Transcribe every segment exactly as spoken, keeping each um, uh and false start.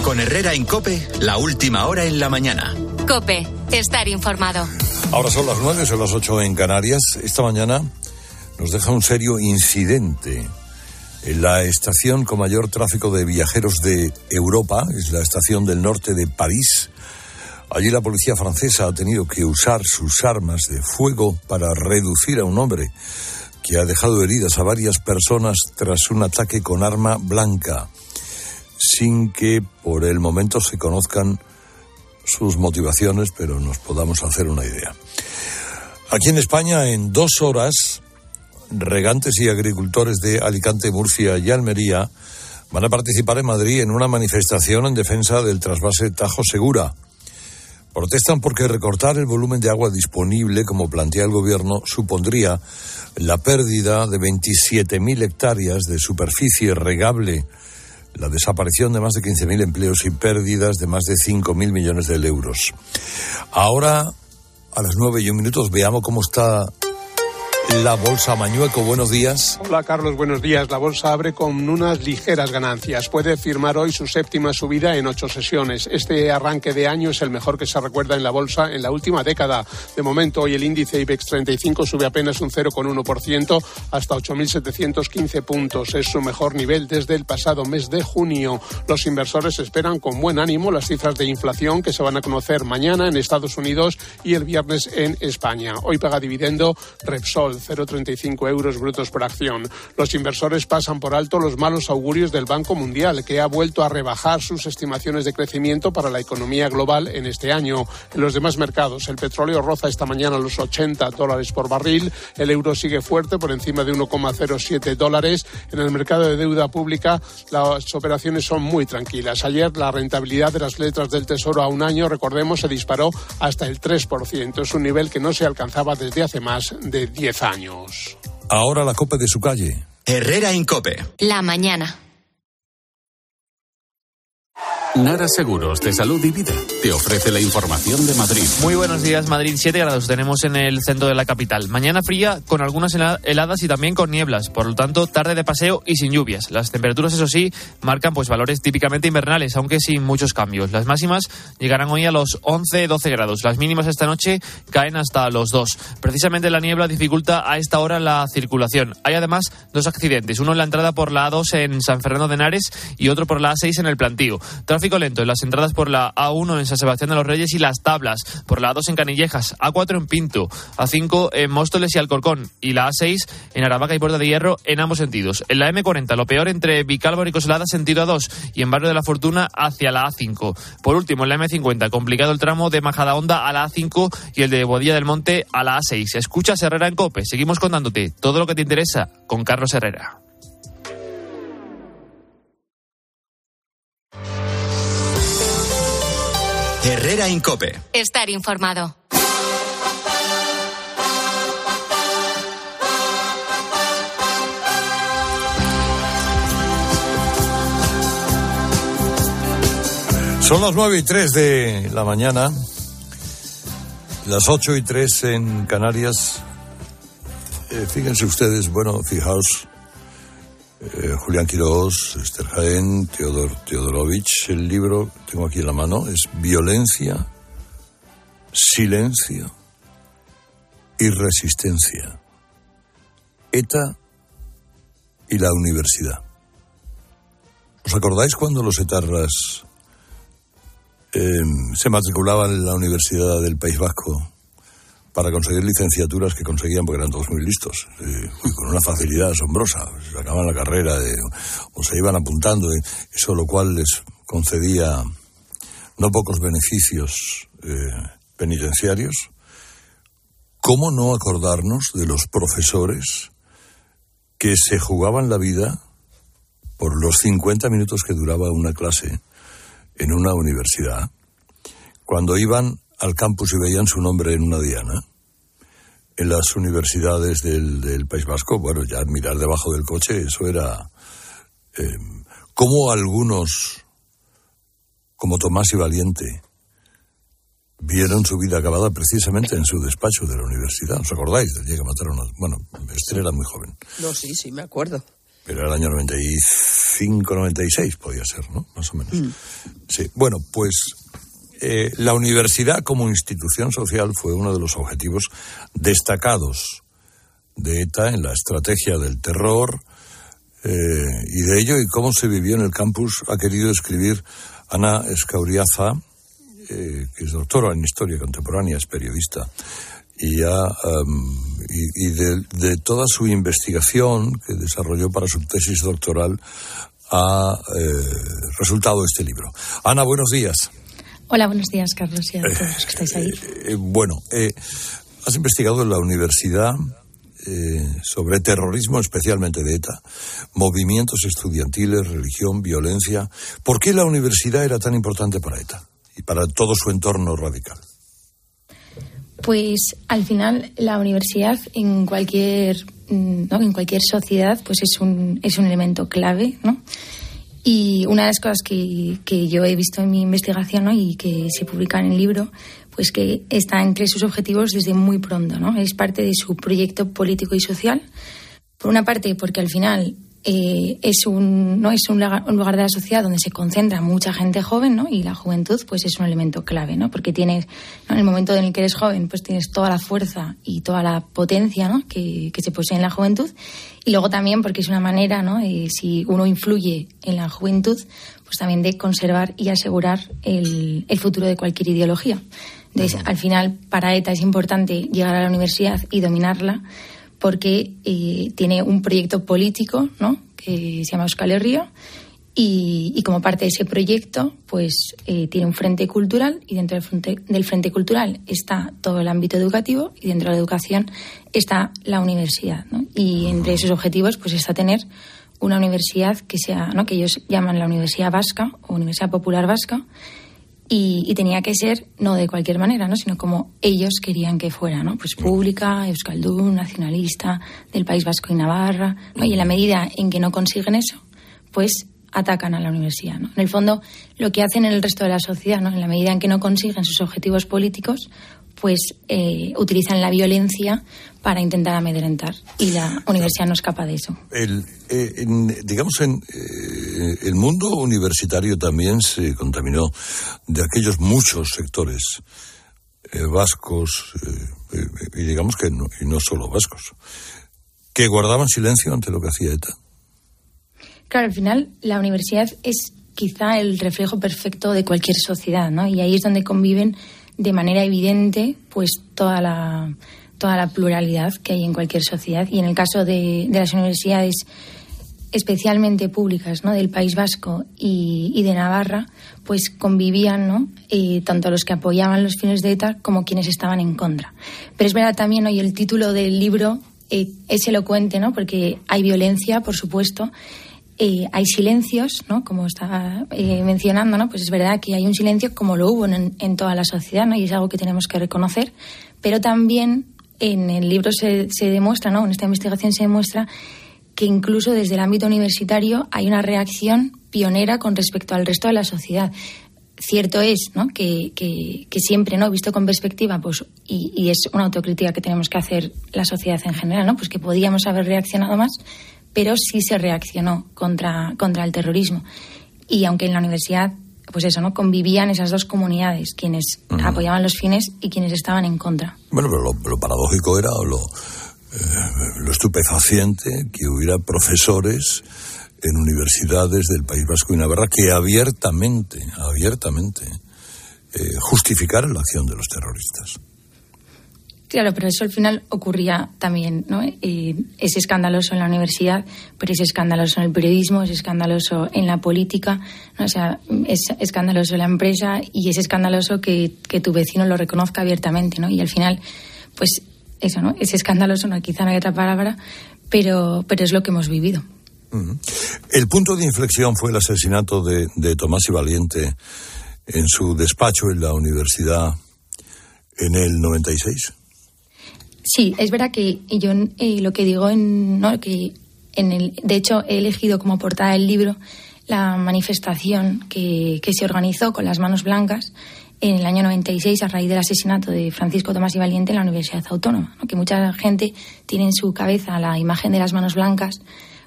Con Herrera en COPE, la última hora en la mañana. COPE, estar informado. Ahora son las nueve, son las ocho en Canarias. Esta mañana nos deja un serio incidente en la estación con mayor tráfico de viajeros de Europa, es la estación del norte de París. Allí la policía francesa ha tenido que usar sus armas de fuego para reducir a un hombre que ha dejado heridas a varias personas tras un ataque con arma blanca, sin que por el momento se conozcan sus motivaciones, pero nos podamos hacer una idea. Aquí en España, en dos horas, regantes y agricultores de Alicante, Murcia y Almería van a participar en Madrid en una manifestación en defensa del trasvase Tajo Segura. Protestan porque recortar el volumen de agua disponible, como plantea el gobierno, supondría la pérdida de veintisiete mil hectáreas de superficie regable, la desaparición de más de quince mil empleos y pérdidas de más de cinco mil millones de euros. Ahora, a las nueve y un minutos, veamos cómo está la bolsa. Mañueco, buenos días. Hola Carlos, buenos días. La bolsa abre con unas ligeras ganancias. Puede firmar hoy su séptima subida en ocho sesiones. Este arranque de año es el mejor que se recuerda en la bolsa en la última década. De momento, hoy el índice IBEX treinta y cinco sube apenas un cero coma uno por ciento hasta ocho mil setecientos quince puntos. Es su mejor nivel desde el pasado mes de junio. Los inversores esperan con buen ánimo las cifras de inflación que se van a conocer mañana en Estados Unidos y el viernes en España. Hoy paga dividendo Repsol, cero coma treinta y cinco euros brutos por acción. Los inversores pasan por alto los malos augurios del Banco Mundial, que ha vuelto a rebajar sus estimaciones de crecimiento para la economía global en este año. En los demás mercados, el petróleo roza esta mañana los ochenta dólares por barril, el euro sigue fuerte por encima de uno coma cero siete dólares. En el mercado de deuda pública, las operaciones son muy tranquilas. Ayer la rentabilidad de las letras del Tesoro a un año, recordemos, se disparó hasta el tres por ciento. Es un nivel que no se alcanzaba desde hace más de diez años. Ahora la COPE de su calle. Herrera en COPE. La mañana. Nara Seguros de Salud y Vida te ofrece la información de Madrid. Muy buenos días, Madrid. siete grados tenemos en el centro de la capital. Mañana fría con algunas heladas y también con nieblas. Por lo tanto, tarde de paseo y sin lluvias. Las temperaturas, eso sí, marcan pues valores típicamente invernales, aunque sin muchos cambios. Las máximas llegarán hoy a los once doce grados. Las mínimas esta noche caen hasta los dos. Precisamente la niebla dificulta a esta hora la circulación. Hay además dos accidentes. Uno en la entrada por la A dos en San Fernando de Henares y otro por la A seis en el Plantío. Tráfico lento en las entradas por la A uno en San Sebastián de los Reyes y Las Tablas, por la A dos en Canillejas, A cuatro en Pinto, A cinco en Móstoles y Alcorcón y la A seis en Aravaca y Puerta de Hierro en ambos sentidos. En la eme cuarenta lo peor entre Vicálvaro y Coslada sentido A dos y en Barrio de la Fortuna hacia la A cinco. Por último en la eme cincuenta complicado el tramo de Majadahonda a la A cinco y el de Boadilla del Monte a la A seis. Escuchas Herrera en COPE, seguimos contándote todo lo que te interesa con Carlos Herrera. Herrera en COPE. Estar informado. Son las nueve y tres de la mañana, las ocho y tres en Canarias. Eh, fíjense ustedes, bueno, fijaos, eh, Julián Quirós, Esther Jaén, Teodor Teodorovich, el libro, tengo aquí en la mano, es Violencia, Silencio y Resistencia. ETA y la universidad. ¿Os acordáis cuando los etarras eh, se matriculaban en la Universidad del País Vasco para conseguir licenciaturas que conseguían porque eran todos muy listos, eh, uy, con una facilidad asombrosa, sacaban la carrera de, o se iban apuntando, eh, eso lo cual les concedía no pocos beneficios eh, penitenciarios? ¿Cómo no acordarnos de los profesores que se jugaban la vida por los cincuenta minutos que duraba una clase en una universidad, cuando iban al campus y veían su nombre en una diana? En las universidades del, del País Vasco, bueno, ya mirar debajo del coche, eso era... Eh, como algunos, como Tomás y Valiente, vieron su vida acabada precisamente en su despacho de la universidad. ¿Os acordáis del día que mataron a... Bueno, Esther era muy joven. No, sí, sí, me acuerdo. Pero era el año noventa y cinco noventa y seis podía ser, ¿no? Más o menos. Mm. Sí. Bueno, pues eh, la universidad como institución social fue uno de los objetivos destacados de ETA en la estrategia del terror, eh, y de ello y cómo se vivió en el campus ha querido escribir Ana Escauriaza, eh, que es doctora en Historia Contemporánea, es periodista. Y, ya, um, y, y de, de toda su investigación que desarrolló para su tesis doctoral ha eh, resultado este libro. Ana, buenos días. Hola, buenos días, Carlos, y a todos los que estáis ahí. Eh, eh, bueno, eh, has investigado en la universidad eh, sobre terrorismo, especialmente de ETA, movimientos estudiantiles, religión, violencia. ¿Por qué la universidad era tan importante para ETA y para todo su entorno radical? Pues al final la universidad en cualquier, ¿no? en cualquier sociedad pues es un es un elemento clave, ¿no? Y una de las cosas que, que yo he visto en mi investigación, ¿no? y que se publica en el libro, pues que está entre sus objetivos desde muy pronto, ¿no? Es parte de su proyecto político y social. Por una parte, porque al final eh, es un no es un lugar, un lugar de la sociedad donde se concentra mucha gente joven, ¿no? Y la juventud pues es un elemento clave, ¿no? Porque tienes, ¿no? en el momento en el que eres joven, pues tienes toda la fuerza y toda la potencia, ¿no? que, que se posee en la juventud. Y luego también porque es una manera, ¿no? Eh, si uno influye en la juventud, pues también de conservar y asegurar el, el futuro de cualquier ideología. Entonces, al final, para ETA es importante llegar a la universidad y dominarla, porque eh, tiene un proyecto político, ¿no? que se llama Euskal Herria, y, y como parte de ese proyecto pues eh, tiene un frente cultural, y dentro del frente, del frente cultural está todo el ámbito educativo, y dentro de la educación está la universidad, ¿no? Y entre esos objetivos pues está tener una universidad que sea, ¿no? que ellos llaman la Universidad Vasca o Universidad Popular Vasca, Y, y tenía que ser no de cualquier manera, ¿no? sino como ellos querían que fuera, ¿no? Pues pública, euskaldun, nacionalista, del País Vasco y Navarra, ¿no? Y en la medida en que no consiguen eso, pues atacan a la universidad, ¿no? En el fondo, lo que hacen en el resto de la sociedad, ¿no? En la medida en que no consiguen sus objetivos políticos, pues eh, utilizan la violencia para intentar amedrentar, y la universidad no escapa de eso. El, eh, en, digamos, en eh, el mundo universitario también se contaminó de aquellos muchos sectores eh, vascos, eh, y digamos que no, y no solo vascos, que guardaban silencio ante lo que hacía ETA. Claro, al final la universidad es quizá el reflejo perfecto de cualquier sociedad, ¿no? Y ahí es donde conviven de manera evidente pues toda la toda la pluralidad que hay en cualquier sociedad. Y en el caso de, de las universidades especialmente públicas, ¿no? del País Vasco y, y de Navarra, pues convivían, ¿no? eh, tanto los que apoyaban los fines de ETA como quienes estaban en contra. Pero es verdad también, ¿no? y el título del libro eh, es elocuente, ¿no? porque hay violencia, por supuesto. Eh, hay silencios, ¿no? Como estaba eh, mencionando, ¿no? Pues es verdad que hay un silencio como lo hubo en, en toda la sociedad, ¿no? Y es algo que tenemos que reconocer, pero también en el libro se, se demuestra, ¿no? En esta investigación se demuestra que incluso desde el ámbito universitario hay una reacción pionera con respecto al resto de la sociedad. Cierto es, ¿no? que, que, que siempre, ¿no? visto con perspectiva, pues y, y es una autocrítica que tenemos que hacer la sociedad en general, ¿no? Pues que podíamos haber reaccionado más, pero sí se reaccionó contra, contra el terrorismo. Y aunque en la universidad, pues eso, ¿no? convivían esas dos comunidades, quienes uh-huh. apoyaban los fines y quienes estaban en contra. Bueno, pero lo, lo paradójico era, o lo, eh, lo estupefaciente, que hubiera profesores en universidades del País Vasco y Navarra que abiertamente, abiertamente eh, justificaran la acción de los terroristas. Claro, pero eso al final ocurría también, ¿no? Eh, es escandaloso en la universidad, pero es escandaloso en el periodismo, es escandaloso en la política, ¿no? O sea, es escandaloso en la empresa, y es escandaloso que, que tu vecino lo reconozca abiertamente, ¿no? Y al final, pues eso, ¿no? Es escandaloso, no, quizá no hay otra palabra, pero, pero es lo que hemos vivido. Uh-huh. El punto de inflexión fue el asesinato de, de Tomás y Valiente en su despacho en la universidad en el noventa y seis. Sí, es verdad que yo eh, lo que digo, en, ¿no? que en el, de hecho he elegido como portada del libro la manifestación que, que se organizó con las Manos Blancas en el año noventa y seis a raíz del asesinato de Francisco Tomás y Valiente en la Universidad Autónoma, ¿no? Que mucha gente tiene en su cabeza la imagen de las Manos Blancas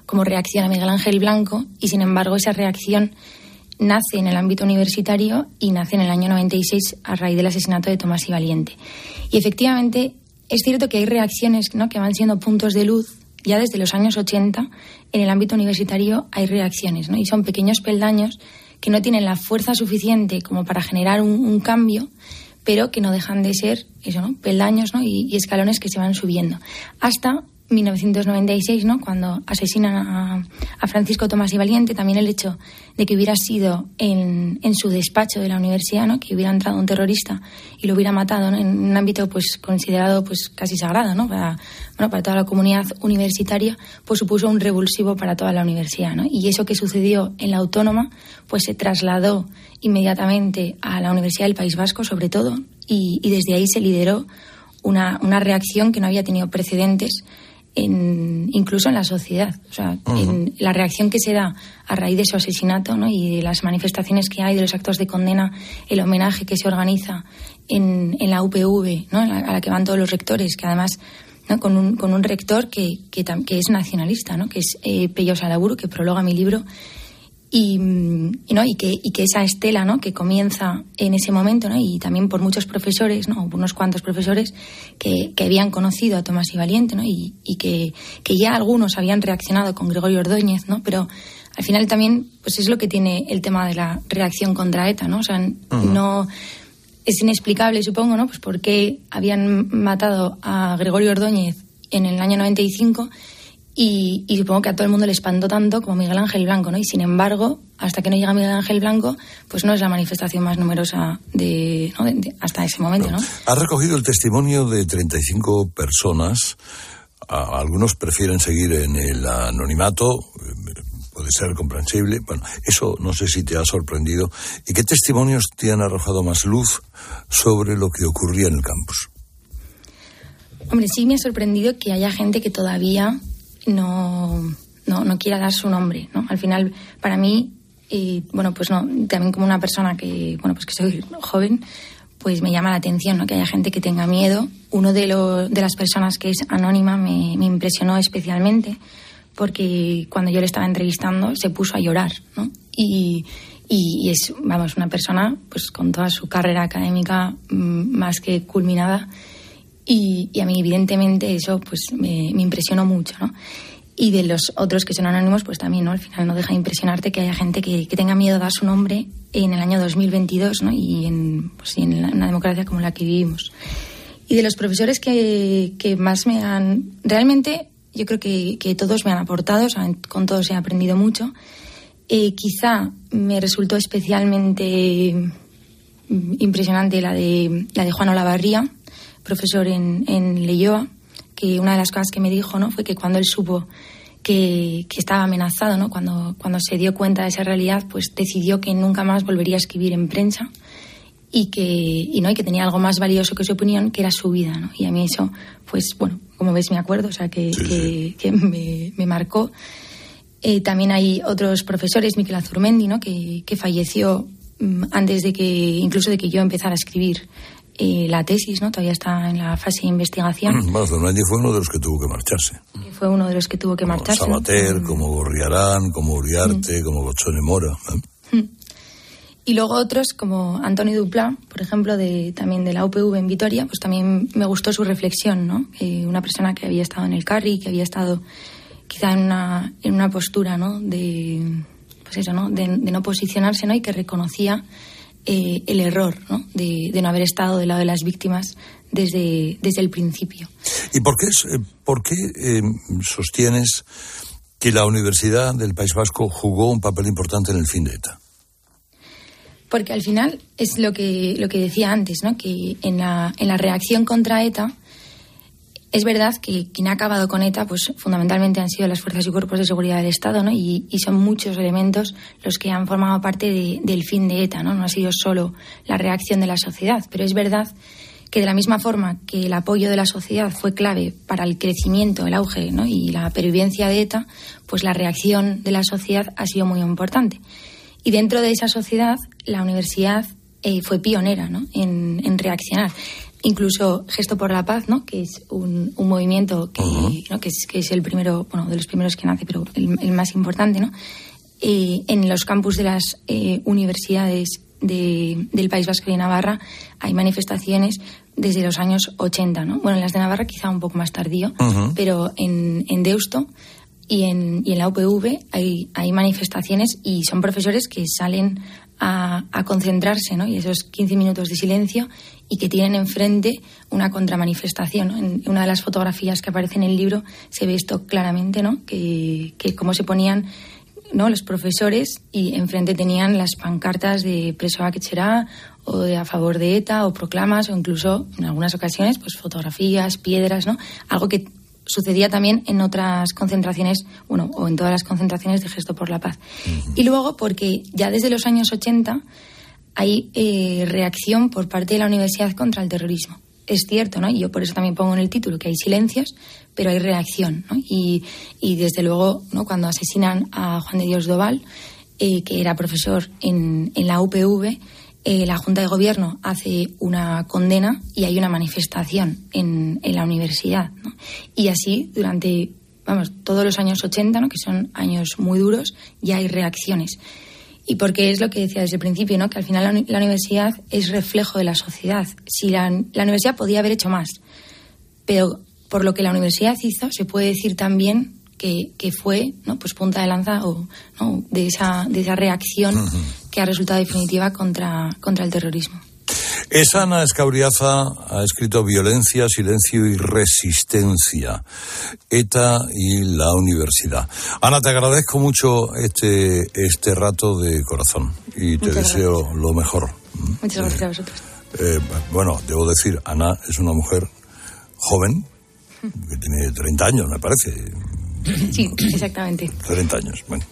como reacción a Miguel Ángel Blanco, y sin embargo esa reacción nace en el ámbito universitario y nace en el año noventa y seis a raíz del asesinato de Tomás y Valiente. Y efectivamente es cierto que hay reacciones, ¿no?, que van siendo puntos de luz. Ya desde los años ochenta, en el ámbito universitario hay reacciones, ¿no? Y son pequeños peldaños que no tienen la fuerza suficiente como para generar un, un cambio, pero que no dejan de ser eso, ¿no?, peldaños, ¿no?, y, y escalones que se van subiendo. Hasta mil novecientos noventa y seis, ¿no?, cuando asesinan a, a Francisco Tomás y Valiente, también el hecho de que hubiera sido en, en su despacho de la universidad, ¿no?, que hubiera entrado un terrorista y lo hubiera matado, ¿no?, en un ámbito pues considerado pues casi sagrado, ¿no?, para, bueno, para toda la comunidad universitaria, pues supuso un revulsivo para toda la universidad, ¿no? Y eso que sucedió en la Autónoma pues se trasladó inmediatamente a la Universidad del País Vasco, sobre todo, y, y desde ahí se lideró una, una reacción que no había tenido precedentes En, incluso en la sociedad. O sea, uh-huh. en la reacción que se da a raíz de su asesinato, ¿no?, y de las manifestaciones que hay, de los actos de condena, el homenaje que se organiza en, en la U P V, ¿no?, a la que van todos los rectores, que además, ¿no?, con un, con un rector que, que, que es nacionalista, ¿no?, que es eh, Pello Salaburu, que prologa mi libro. Y, y, ¿no? y, que, y que esa estela, ¿no?, que comienza en ese momento, ¿no?, y también por muchos profesores, ¿no?, unos cuantos profesores que, que habían conocido a Tomás y Valiente, ¿no?, y, y que, que ya algunos habían reaccionado con Gregorio Ordóñez, ¿no?, pero al final también pues es lo que tiene el tema de la reacción contra ETA, ¿no? O sea, uh-huh. no es inexplicable, supongo, ¿no?, pues por qué habían matado a Gregorio Ordóñez en el año noventa y cinco. Y, y supongo que a todo el mundo le espantó tanto como Miguel Ángel Blanco, ¿no? Y sin embargo, hasta que no llega Miguel Ángel Blanco, pues no es la manifestación más numerosa de, ¿no?, de, de, hasta ese momento, ¿no? Ha recogido el testimonio de treinta y cinco personas. A, algunos prefieren seguir en el anonimato, puede ser comprensible. Bueno, eso no sé si te ha sorprendido. ¿Y qué testimonios te han arrojado más luz sobre lo que ocurría en el campus? Hombre, sí me ha sorprendido que haya gente que todavía no, no, no quiera dar su nombre, ¿no? Al final, para mí, y bueno, pues no, también como una persona que, bueno, pues que soy joven, pues me llama la atención, ¿no?, que haya gente que tenga miedo. Uno de, lo, de las personas que es anónima me, me impresionó especialmente, porque cuando yo le estaba entrevistando se puso a llorar, ¿no? Y, y, y es, vamos, una persona pues con toda su carrera académica mmm, más que culminada. Y, y a mí, evidentemente, eso pues me, me impresionó mucho, ¿no? Y de los otros que son anónimos, pues también, ¿no? Al final no deja de impresionarte que haya gente que, que tenga miedo de dar su nombre en el año dos mil veintidós, ¿no? Y en, pues, en la, una democracia como la que vivimos. Y de los profesores que, que más me han... Realmente, yo creo que, que todos me han aportado, o sea, con todos he aprendido mucho. Eh, quizá me resultó especialmente impresionante la de, la de Juan Olavarría, profesor en, en Leioa, que una de las cosas que me dijo, ¿no?, fue que cuando él supo que, que estaba amenazado, ¿no?, cuando, cuando se dio cuenta de esa realidad, pues decidió que nunca más volvería a escribir en prensa y que, y, ¿no?, y que tenía algo más valioso que su opinión, que era su vida, ¿no? Y a mí eso, pues bueno, como ves me acuerdo, o sea, que, sí, que, sí. que me, me marcó. Eh, también hay otros profesores, Miquel Azurmendi, ¿no?, que, que falleció um, antes de que, incluso de que yo empezara a escribir Eh, la tesis, ¿no? Todavía está en la fase de investigación. Bueno, Azurmendi fue uno de los que tuvo que marcharse. Que fue uno de los que tuvo que como marcharse. Sabater, ¿no? como Gorriarán, como Uriarte, mm. como Bochone Mora. ¿eh? Mm. Y luego otros, como Antoni Duplá, por ejemplo, de, también de la U P V en Vitoria, pues también me gustó su reflexión, ¿no? Eh, una persona que había estado en el Carri, que había estado quizá en una, en una postura, ¿no?, de, pues eso, ¿no?, de, de no posicionarse, ¿no?, y que reconocía Eh, el error, ¿no?, de, de no haber estado del lado de las víctimas desde, desde el principio. ¿Y por qué, por qué eh, sostienes que la Universidad del País Vasco jugó un papel importante en el fin de ETA? Porque al final es lo que, lo que decía antes, ¿no?, que en la, en la reacción contra ETA, es verdad que quien ha acabado con ETA, pues fundamentalmente han sido las fuerzas y cuerpos de seguridad del Estado, ¿no? Y, y son muchos elementos los que han formado parte de, del fin de ETA, ¿no? No ha sido solo la reacción de la sociedad, pero es verdad que de la misma forma que el apoyo de la sociedad fue clave para el crecimiento, el auge, ¿no?, y la pervivencia de ETA, pues la reacción de la sociedad ha sido muy importante. Y dentro de esa sociedad, la universidad eh, fue pionera, ¿no?, en, en reaccionar. incluso Gesto por la Paz, ¿no? Que es un, un movimiento que, uh-huh. ¿no? que, es, que es el primero, bueno, de los primeros que nace, pero el, el más importante, ¿no? Eh, en los campus de las eh, universidades de, del País Vasco y de Navarra hay manifestaciones desde los años ochenta, ¿no? Bueno, en las de Navarra quizá un poco más tardío, uh-huh. pero en, en Deusto y en, y en la U P V hay, hay manifestaciones y son profesores que salen a, a concentrarse, ¿no? Y esos quince minutos de silencio y que tienen enfrente una contramanifestación, ¿no? En una de las fotografías que aparece en el libro se ve esto claramente, ¿no? Que, que cómo se ponían, ¿no? Los profesores y enfrente tenían las pancartas de preso a Quechera o de a favor de ETA o proclamas o incluso en algunas ocasiones pues fotografías, piedras, ¿no? Algo que sucedía también en otras concentraciones, bueno, o en todas las concentraciones de Gesto por la Paz. Uh-huh. Y luego porque ya desde los años ochenta hay eh, reacción por parte de la universidad contra el terrorismo. Es cierto, ¿no? Y yo por eso también pongo en el título que hay silencios, pero hay reacción, ¿no? Y, y desde luego, ¿no? Cuando asesinan a Juan de Dios Doval, eh, que era profesor en, en la U P V, eh, la Junta de Gobierno hace una condena y hay una manifestación en, en la universidad, ¿no? Y así durante, vamos, todos los años ochenta, ¿no? Que son años muy duros, ya hay reacciones. Y porque es lo que decía desde el principio, ¿no? Que al final la, la universidad es reflejo de la sociedad. Si la, la universidad podía haber hecho más, pero por lo que la universidad hizo, se puede decir también que, que fue, ¿no? Pues punta de lanza o, ¿no? de esa de esa reacción uh-huh. que ha resultado definitiva contra, contra el terrorismo. Es Ana Escauriaza, ha escrito Violencia, Silencio y Resistencia, ETA y la universidad. Ana, te agradezco mucho este este rato de corazón y te Muchas deseo gracias. lo mejor. Muchas gracias eh, a vosotros. Eh, bueno, debo decir, Ana es una mujer joven, que tiene treinta años, me parece. Sí, exactamente. treinta años, bueno.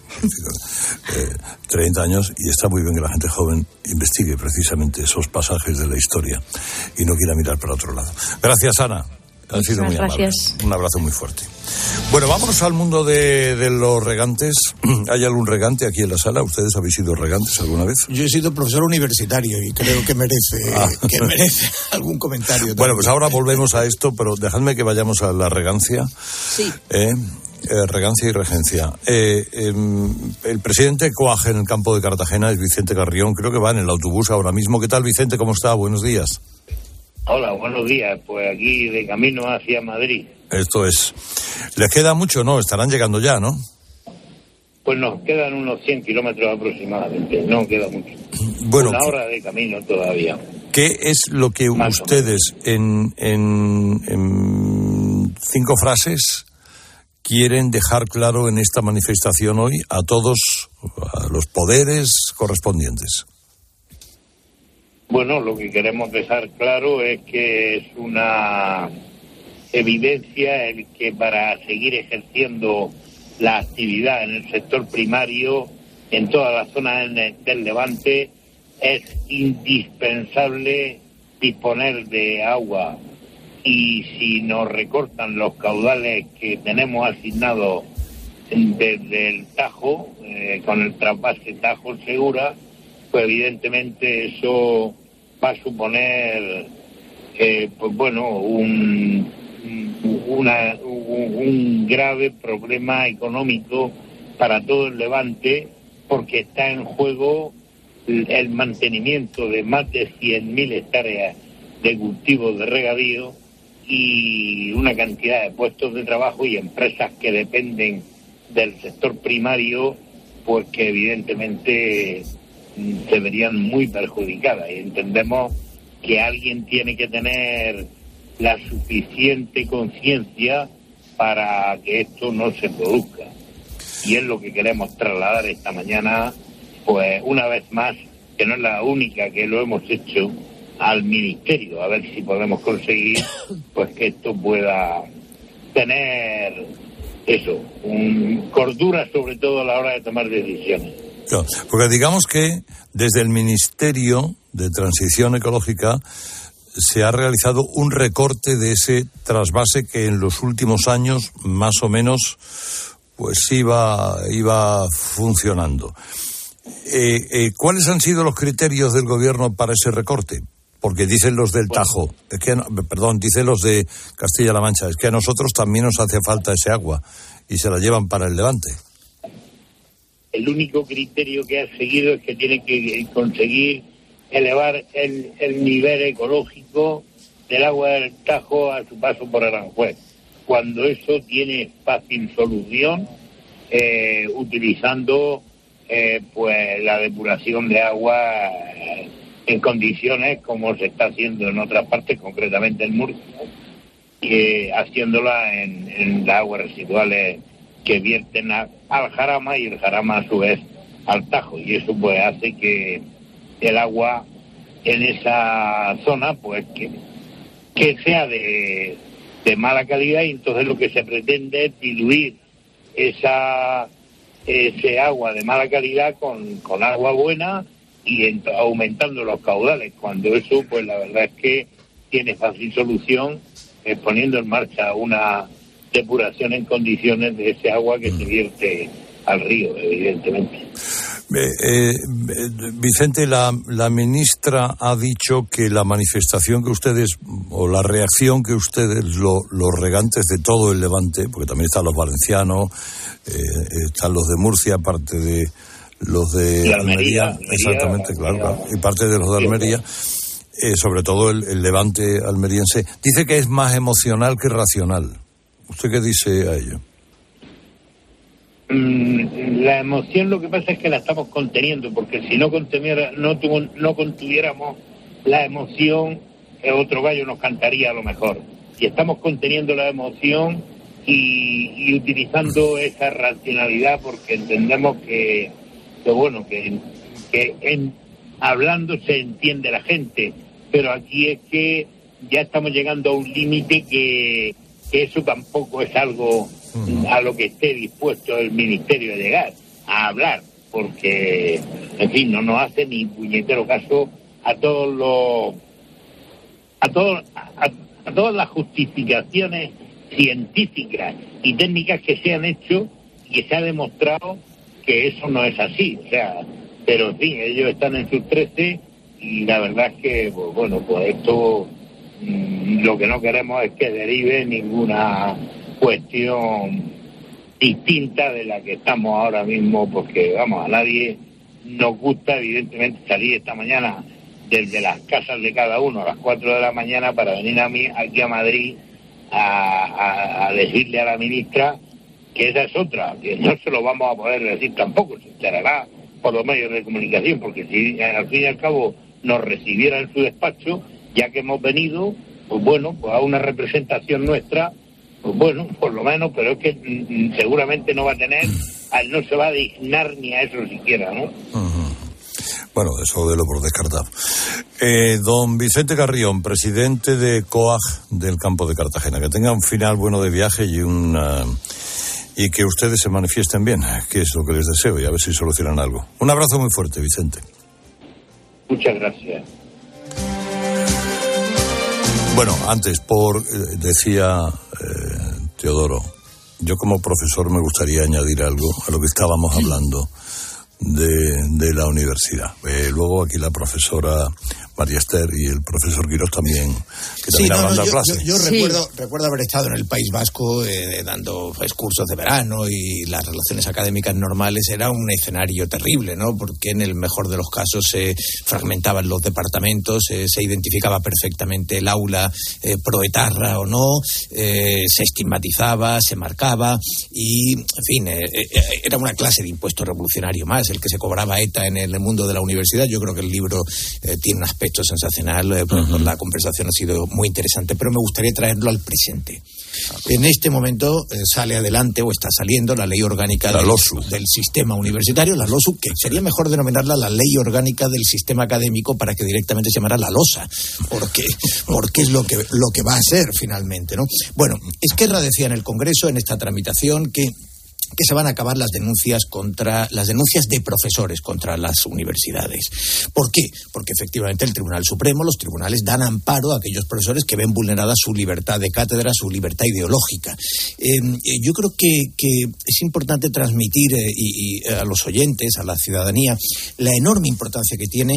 eh, treinta años, y está muy bien que la gente joven investigue precisamente esos pasajes de la historia y no quiera mirar para otro lado. Gracias, Ana. Han sido muy amables. Un abrazo muy fuerte. Bueno, vámonos al mundo de, de los regantes. ¿Hay algún regante aquí en la sala? ¿Ustedes habéis sido regantes alguna vez? Yo he sido profesor universitario y creo que merece, ah. que merece algún comentario también. Bueno, pues ahora volvemos a esto, pero dejadme que vayamos a la regancia. Sí. Eh, eh, regancia y regencia. Eh, eh, el presidente coaje en el campo de Cartagena es Vicente Carrión. Creo que va en el autobús ahora mismo. ¿Qué tal, Vicente? ¿Cómo está? Buenos días. Hola, buenos días. Pues aquí de camino hacia Madrid. Esto es. ¿Les queda mucho? No, estarán llegando ya, ¿no? Pues nos quedan unos cien kilómetros aproximadamente. No queda mucho. Bueno, una hora de camino todavía. ¿Qué es lo que Más ustedes, en, en, en cinco frases, quieren dejar claro en esta manifestación hoy a todos, a los poderes correspondientes? Bueno, lo que queremos dejar claro es que es una evidencia el que para seguir ejerciendo la actividad en el sector primario en toda la zona del Levante es indispensable disponer de agua, y si nos recortan los caudales que tenemos asignados desde el Tajo, eh, con el trasvase Tajo-Segura, pues evidentemente eso va a suponer eh, pues bueno un una un, un grave problema económico para todo el Levante, porque está en juego el, el mantenimiento de más de cien mil hectáreas de cultivos de regadío y una cantidad de puestos de trabajo y empresas que dependen del sector primario, pues que evidentemente se verían muy perjudicadas, y entendemos que alguien tiene que tener la suficiente conciencia para que esto no se produzca, y es lo que queremos trasladar esta mañana, pues una vez más, que no es la única que lo hemos hecho, al Ministerio, a ver si podemos conseguir pues que esto pueda tener eso, un, cordura sobre todo a la hora de tomar decisiones. Claro, porque digamos que desde el Ministerio de Transición Ecológica se ha realizado un recorte de ese trasvase que en los últimos años más o menos pues iba iba funcionando. Eh, eh, ¿Cuáles han sido los criterios del gobierno para ese recorte? Porque dicen los del Tajo, es que, perdón, dicen los de Castilla-La Mancha, es que a nosotros también nos hace falta ese agua y se la llevan para el Levante. El único criterio que ha seguido es que tiene que conseguir elevar el, el nivel ecológico del agua del Tajo a su paso por Aranjuez, cuando eso tiene fácil solución eh, utilizando eh, pues la depuración de agua eh, en condiciones como se está haciendo en otras partes, concretamente en Murcia, eh, haciéndola en, en las aguas residuales que vierten a, al Jarama y el Jarama a su vez al Tajo, y eso pues hace que el agua en esa zona pues que, que sea de, de mala calidad, y entonces lo que se pretende es diluir esa ese agua de mala calidad con, con agua buena y en, aumentando los caudales, cuando eso pues la verdad es que tiene fácil solución eh, poniendo en marcha una depuración en condiciones de ese agua que se vierte al río, evidentemente. Eh, eh, Vicente, la, la ministra ha dicho que la manifestación que ustedes, o la reacción que ustedes, lo, los regantes de todo el Levante, porque también están los valencianos, eh, están los de Murcia, parte de los de Almería, Almería, exactamente, Almería, claro, claro, y parte de los de Almería, eh, sobre todo el, el Levante almeriense, dice que es más emocional que racional. ¿Usted qué dice a ello? La emoción, lo que pasa es que la estamos conteniendo, porque si no conteniera, no, tu, no contuviéramos la emoción, otro gallo nos cantaría a lo mejor. Y estamos conteniendo la emoción y, y utilizando esa racionalidad, porque entendemos que, que bueno, que, que en, hablando se entiende la gente, pero aquí es que ya estamos llegando a un límite que, que eso tampoco es algo a lo que esté dispuesto el Ministerio a llegar, a hablar, porque, en fin, no nos hace ni puñetero caso a todos los, a todos, a, a todas las justificaciones científicas y técnicas que se han hecho y que se ha demostrado que eso no es así, o sea, pero en fin, ellos están en sus trece y la verdad es que, pues, bueno, pues esto mmm, lo que no queremos es que derive ninguna cuestión distinta de la que estamos ahora mismo, porque vamos, a nadie nos gusta evidentemente salir esta mañana desde las casas de cada uno a las cuatro de la mañana para venir a mí aquí a Madrid a, a, a decirle a la ministra que esa es otra, que no se lo vamos a poder decir tampoco, se enterará por los medios de comunicación, porque si al fin y al cabo nos recibiera en su despacho, ya que hemos venido, pues bueno, pues a una representación nuestra, pues bueno, por lo menos, pero es que mm, seguramente no va a tener, no se va a dignar ni a eso siquiera, ¿no? Uh-huh. Bueno, eso de lo por descartar. Eh, don Vicente Carrión, presidente de COAG del Campo de Cartagena, que tenga un final bueno de viaje y una, y que ustedes se manifiesten bien, que es lo que les deseo, y a ver si solucionan algo. Un abrazo muy fuerte, Vicente. Muchas gracias. Bueno, antes, por eh, decía eh, Teodoro, yo como profesor me gustaría añadir algo a lo que estábamos hablando de, de la universidad. Eh, luego aquí la profesora María Esther y el profesor Quirós también, que también sí, hablan no, no, de yo, clase. Yo, yo sí. recuerdo, recuerdo haber estado en el País Vasco eh, dando pues, cursos de verano, y las relaciones académicas normales era un escenario terrible, ¿no? Porque en el mejor de los casos se fragmentaban los departamentos, eh, se identificaba perfectamente el aula eh, proetarra o no, eh, se estigmatizaba, se marcaba y, en fin, eh, eh, era una clase de impuesto revolucionario más el que se cobraba ETA en el mundo de la universidad. Yo creo que el libro eh, tiene un aspecto sensacional, eh, uh-huh. La conversación ha sido muy interesante, pero me gustaría traerlo al presente. En este momento eh, sale adelante o está saliendo la ley orgánica del, del sistema universitario, la LOSU, que sería mejor denominarla la ley orgánica del sistema académico para que directamente se llamara la LOSA, porque, porque es lo que, lo que va a ser finalmente, ¿no? Bueno, Esquerra decía en el Congreso, en esta tramitación, que que se van a acabar las denuncias contra las denuncias de profesores contra las universidades. ¿Por qué? Porque efectivamente el Tribunal Supremo, los tribunales dan amparo a aquellos profesores que ven vulnerada su libertad de cátedra, su libertad ideológica. Eh, yo creo que, que es importante transmitir eh, y, y a los oyentes, a la ciudadanía, la enorme importancia que tiene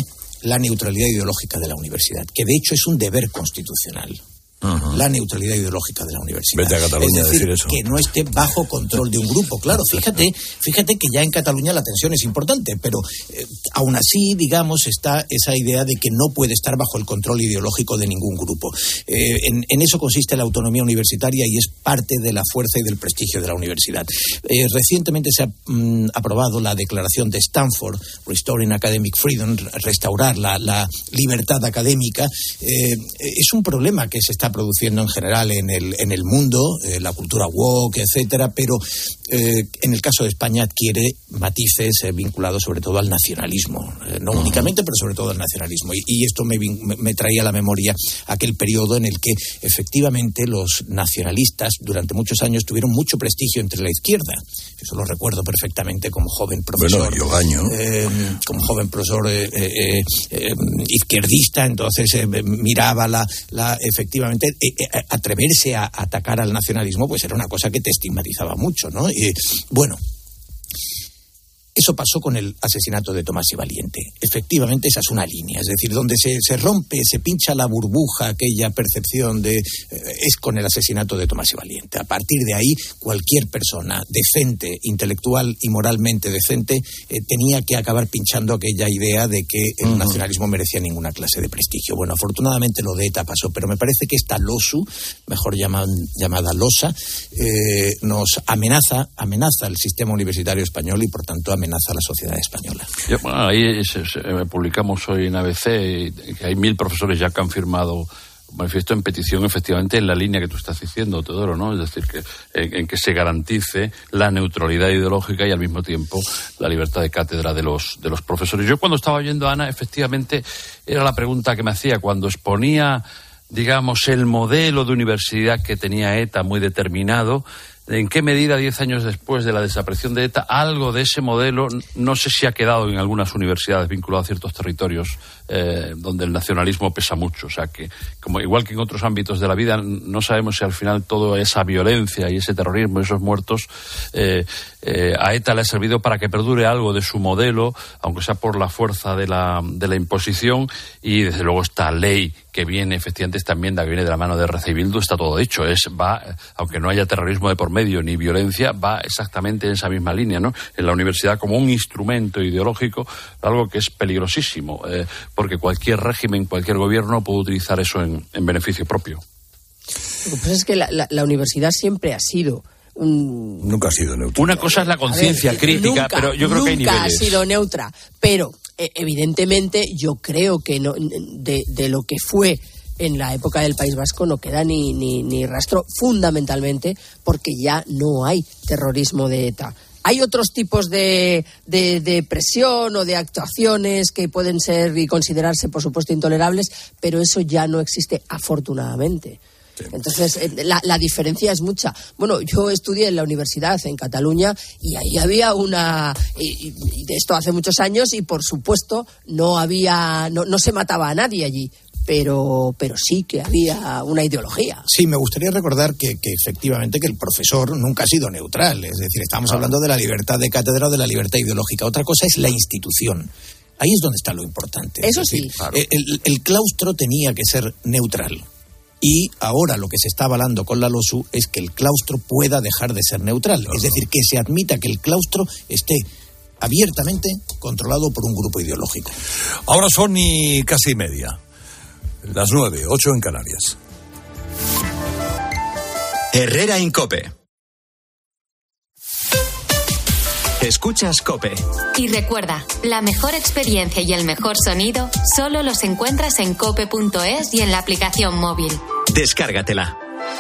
la neutralidad ideológica de la universidad, que de hecho es un deber constitucional. Uh-huh. La neutralidad ideológica de la universidad. Vete a Cataluña es decir, a decir eso. Que no esté bajo control de un grupo. Claro, fíjate, fíjate que ya en Cataluña la tensión es importante, pero eh, aún así, digamos, está esa idea de que no puede estar bajo el control ideológico de ningún grupo. Eh, en, en eso consiste la autonomía universitaria y es parte de la fuerza y del prestigio de la universidad. Eh, recientemente se ha mm, aprobado la declaración de Stanford, Restoring Academic Freedom, restaurar la, la libertad académica. Eh, es un problema que se está produciendo en general en el en el mundo, eh, la cultura woke, etcétera, pero eh, en el caso de España adquiere matices eh, vinculados sobre todo al nacionalismo, eh, no uh-huh. únicamente, pero sobre todo al nacionalismo. Y, y esto me, me, me traía a la memoria aquel periodo en el que efectivamente los nacionalistas durante muchos años tuvieron mucho prestigio entre la izquierda. Eso lo recuerdo perfectamente como joven profesor. Bueno, yo gaño. Eh, como joven profesor eh, eh, eh, izquierdista, entonces eh, miraba la, la efectivamente eh, eh, atreverse a atacar al nacionalismo, pues era una cosa que te estigmatizaba mucho, ¿no? Y, bueno, eso pasó con el asesinato de Tomás y Valiente. Efectivamente, esa es una línea. Es decir, donde se, se rompe, se pincha la burbuja, aquella percepción de... Eh, es con el asesinato de Tomás y Valiente. A partir de ahí, cualquier persona decente, intelectual y moralmente decente, eh, tenía que acabar pinchando aquella idea de que el uh-huh. nacionalismo merecía ninguna clase de prestigio. Bueno, afortunadamente lo de ETA pasó, pero me parece que esta LOSU, mejor llamada, llamada LOSA, eh, nos amenaza, amenaza el sistema universitario español y, por tanto, amenaza a la sociedad española. Ya, bueno, ahí se, se, publicamos hoy en A B C que hay mil profesores ya que han firmado manifiesto en petición, efectivamente, en la línea que tú estás diciendo, Teodoro, ¿no? Es decir, que en, en que se garantice la neutralidad ideológica y al mismo tiempo la libertad de cátedra de los de los profesores. Yo cuando estaba oyendo a Ana, efectivamente, era la pregunta que me hacía cuando exponía, digamos, el modelo de universidad que tenía ETA muy determinado. ¿En qué medida, diez años después de la desaparición de ETA, algo de ese modelo, no sé si ha quedado en algunas universidades vinculado a ciertos territorios eh, donde el nacionalismo pesa mucho? O sea, que como igual que en otros ámbitos de la vida, no sabemos si al final toda esa violencia y ese terrorismo y esos muertos eh, eh, a ETA le ha servido para que perdure algo de su modelo, aunque sea por la fuerza de la, de la imposición. Y desde luego esta ley que viene, efectivamente, esta enmienda que viene de la mano de R C y Bildu, está todo dicho. Es, va, aunque no haya terrorismo de por medio ni violencia, va exactamente en esa misma línea, ¿no? En la universidad como un instrumento ideológico, algo que es peligrosísimo, eh, porque cualquier régimen, cualquier gobierno puede utilizar eso en, en beneficio propio. Lo que pasa es que la, la, la universidad siempre ha sido un... Nunca ha sido neutra. Una cosa es la conciencia crítica, nunca, pero yo creo que hay niveles. Nunca ha sido neutra, pero eh, evidentemente yo creo que no, de, de lo que fue en la época del País Vasco no queda ni, ni, ni rastro, fundamentalmente porque ya no hay terrorismo de ETA. Hay otros tipos de, de, de presión o de actuaciones que pueden ser y considerarse, por supuesto, intolerables, pero eso ya no existe, afortunadamente. Sí. Entonces, la, la diferencia es mucha. Bueno, yo estudié en la universidad en Cataluña y ahí había una... Y, y de esto hace muchos años y, por supuesto, no había... No, no se mataba a nadie allí. Pero, pero sí que había una ideología. Sí, me gustaría recordar que, que efectivamente que el profesor nunca ha sido neutral. Es decir, estamos ah. hablando de la libertad de cátedra o de la libertad ideológica. Otra cosa es la institución. Ahí es donde está lo importante. Eso es decir, sí. Claro. El, el claustro tenía que ser neutral. Y ahora lo que se está avalando con la LOSU es que el claustro pueda dejar de ser neutral. Claro. Es decir, que se admita que el claustro esté abiertamente controlado por un grupo ideológico. Ahora son y casi media. Las nueve, ocho en Canarias. Herrera Incope. Escuchas COPE. Y recuerda, la mejor experiencia y el mejor sonido solo los encuentras en cope punto es y en la aplicación móvil. Descárgatela.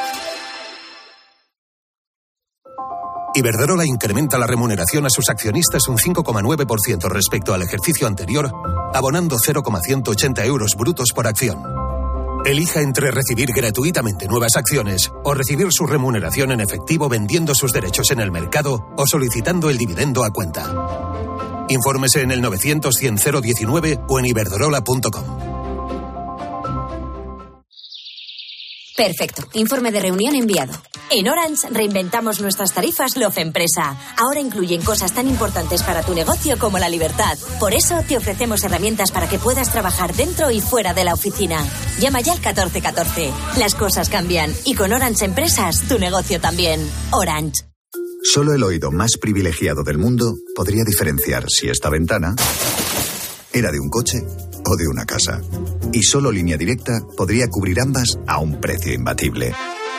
Iberdrola incrementa la remuneración a sus accionistas un cinco coma nueve por ciento respecto al ejercicio anterior, abonando cero coma ciento ochenta euros brutos por acción. Elija entre recibir gratuitamente nuevas acciones o recibir su remuneración en efectivo vendiendo sus derechos en el mercado o solicitando el dividendo a cuenta. Infórmese en el novecientos cien cero diecinueve o en iberdrola punto com. Perfecto. Informe de reunión enviado. En Orange reinventamos nuestras tarifas Love Empresa. Ahora incluyen cosas tan importantes para tu negocio como la libertad. Por eso te ofrecemos herramientas para que puedas trabajar dentro y fuera de la oficina. Llama ya al catorce catorce. Las cosas cambian y con Orange Empresas tu negocio también. Orange. Solo el oído más privilegiado del mundo podría diferenciar si esta ventana era de un coche o de una casa. Y solo Línea Directa podría cubrir ambas a un precio imbatible.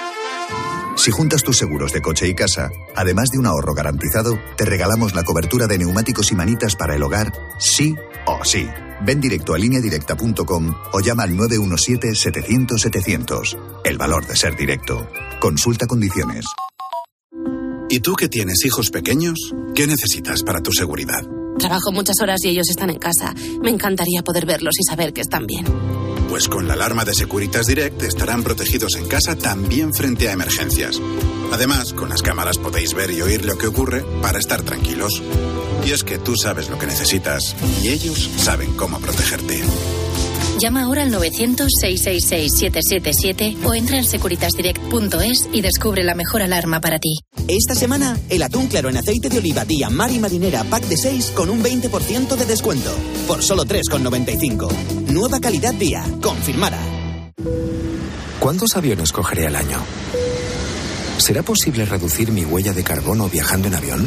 Si juntas tus seguros de coche y casa, además de un ahorro garantizado, te regalamos la cobertura de neumáticos y manitas para el hogar, sí o sí. Ven directo a línea directa punto com o llama al nueve uno siete, setecientos, setecientos. El valor de ser directo. Consulta condiciones. ¿Y tú que tienes hijos pequeños? ¿Qué necesitas para tu seguridad? Trabajo muchas horas y ellos están en casa. Me encantaría poder verlos y saber que están bien. Pues con la alarma de Securitas Direct estarán protegidos en casa también frente a emergencias. Además, con las cámaras podéis ver y oír lo que ocurre para estar tranquilos. Y es que tú sabes lo que necesitas y ellos saben cómo protegerte. Llama ahora al novecientos, seiscientos sesenta y seis, siete siete siete o entra en securitas direct punto es y descubre la mejor alarma para ti. Esta semana, el atún claro en aceite de oliva Día Mar y Marinera Pack de seis con un veinte por ciento de descuento. Por solo tres con noventa y cinco. Nueva calidad Día. Confirmada. ¿Cuántos aviones cogeré al año? ¿Será posible reducir mi huella de carbono viajando en avión?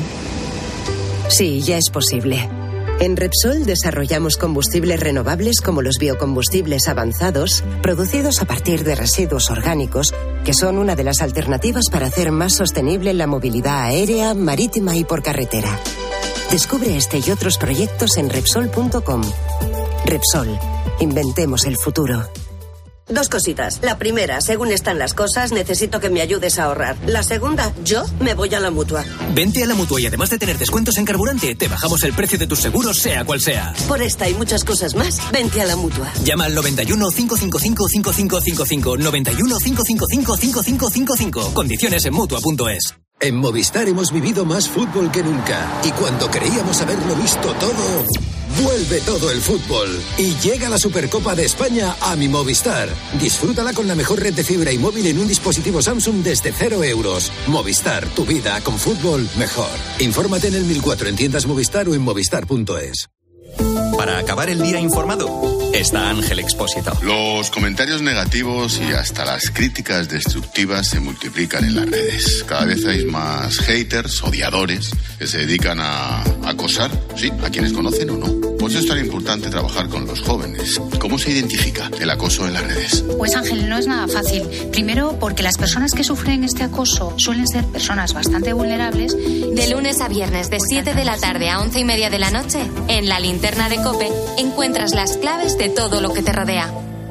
Sí, ya es posible. En Repsol desarrollamos combustibles renovables como los biocombustibles avanzados, producidos a partir de residuos orgánicos, que son una de las alternativas para hacer más sostenible la movilidad aérea, marítima y por carretera. Descubre este y otros proyectos en Repsol punto com. Repsol, inventemos el futuro. Dos cositas. La primera, según están las cosas, necesito que me ayudes a ahorrar. La segunda, yo me voy a la Mutua. Vente a la Mutua y además de tener descuentos en carburante, te bajamos el precio de tus seguros, sea cual sea. Por esta y muchas cosas más, vente a la Mutua. Llama al noventa y uno, cinco cinco cinco, cinco cinco cinco cinco, noventa y uno, cinco cinco cinco, cinco cinco cinco cinco. Condiciones en Mutua punto es. En Movistar hemos vivido más fútbol que nunca. Y cuando creíamos haberlo visto todo, vuelve todo el fútbol. Y llega la Supercopa de España a mi Movistar. Disfrútala con la mejor red de fibra y móvil en un dispositivo Samsung desde cero euros. Movistar, tu vida con fútbol mejor. Infórmate en el mil cuatro en tiendas Movistar o en movistar punto es. Para acabar el día informado, está Ángel Expósito. Los comentarios negativos y hasta las críticas destructivas se multiplican en las redes. Cada vez hay más haters, odiadores, que se dedican a acosar, sí, a quienes conocen o no. Por eso es tan importante trabajar con los jóvenes. ¿Cómo se identifica el acoso en las redes? Pues Ángel, no es nada fácil. Primero, porque las personas que sufren este acoso suelen ser personas bastante vulnerables. De lunes a viernes, de siete de la tarde a once y media de la noche, en la linterna de COPE, encuentras las claves de todo lo que te rodea.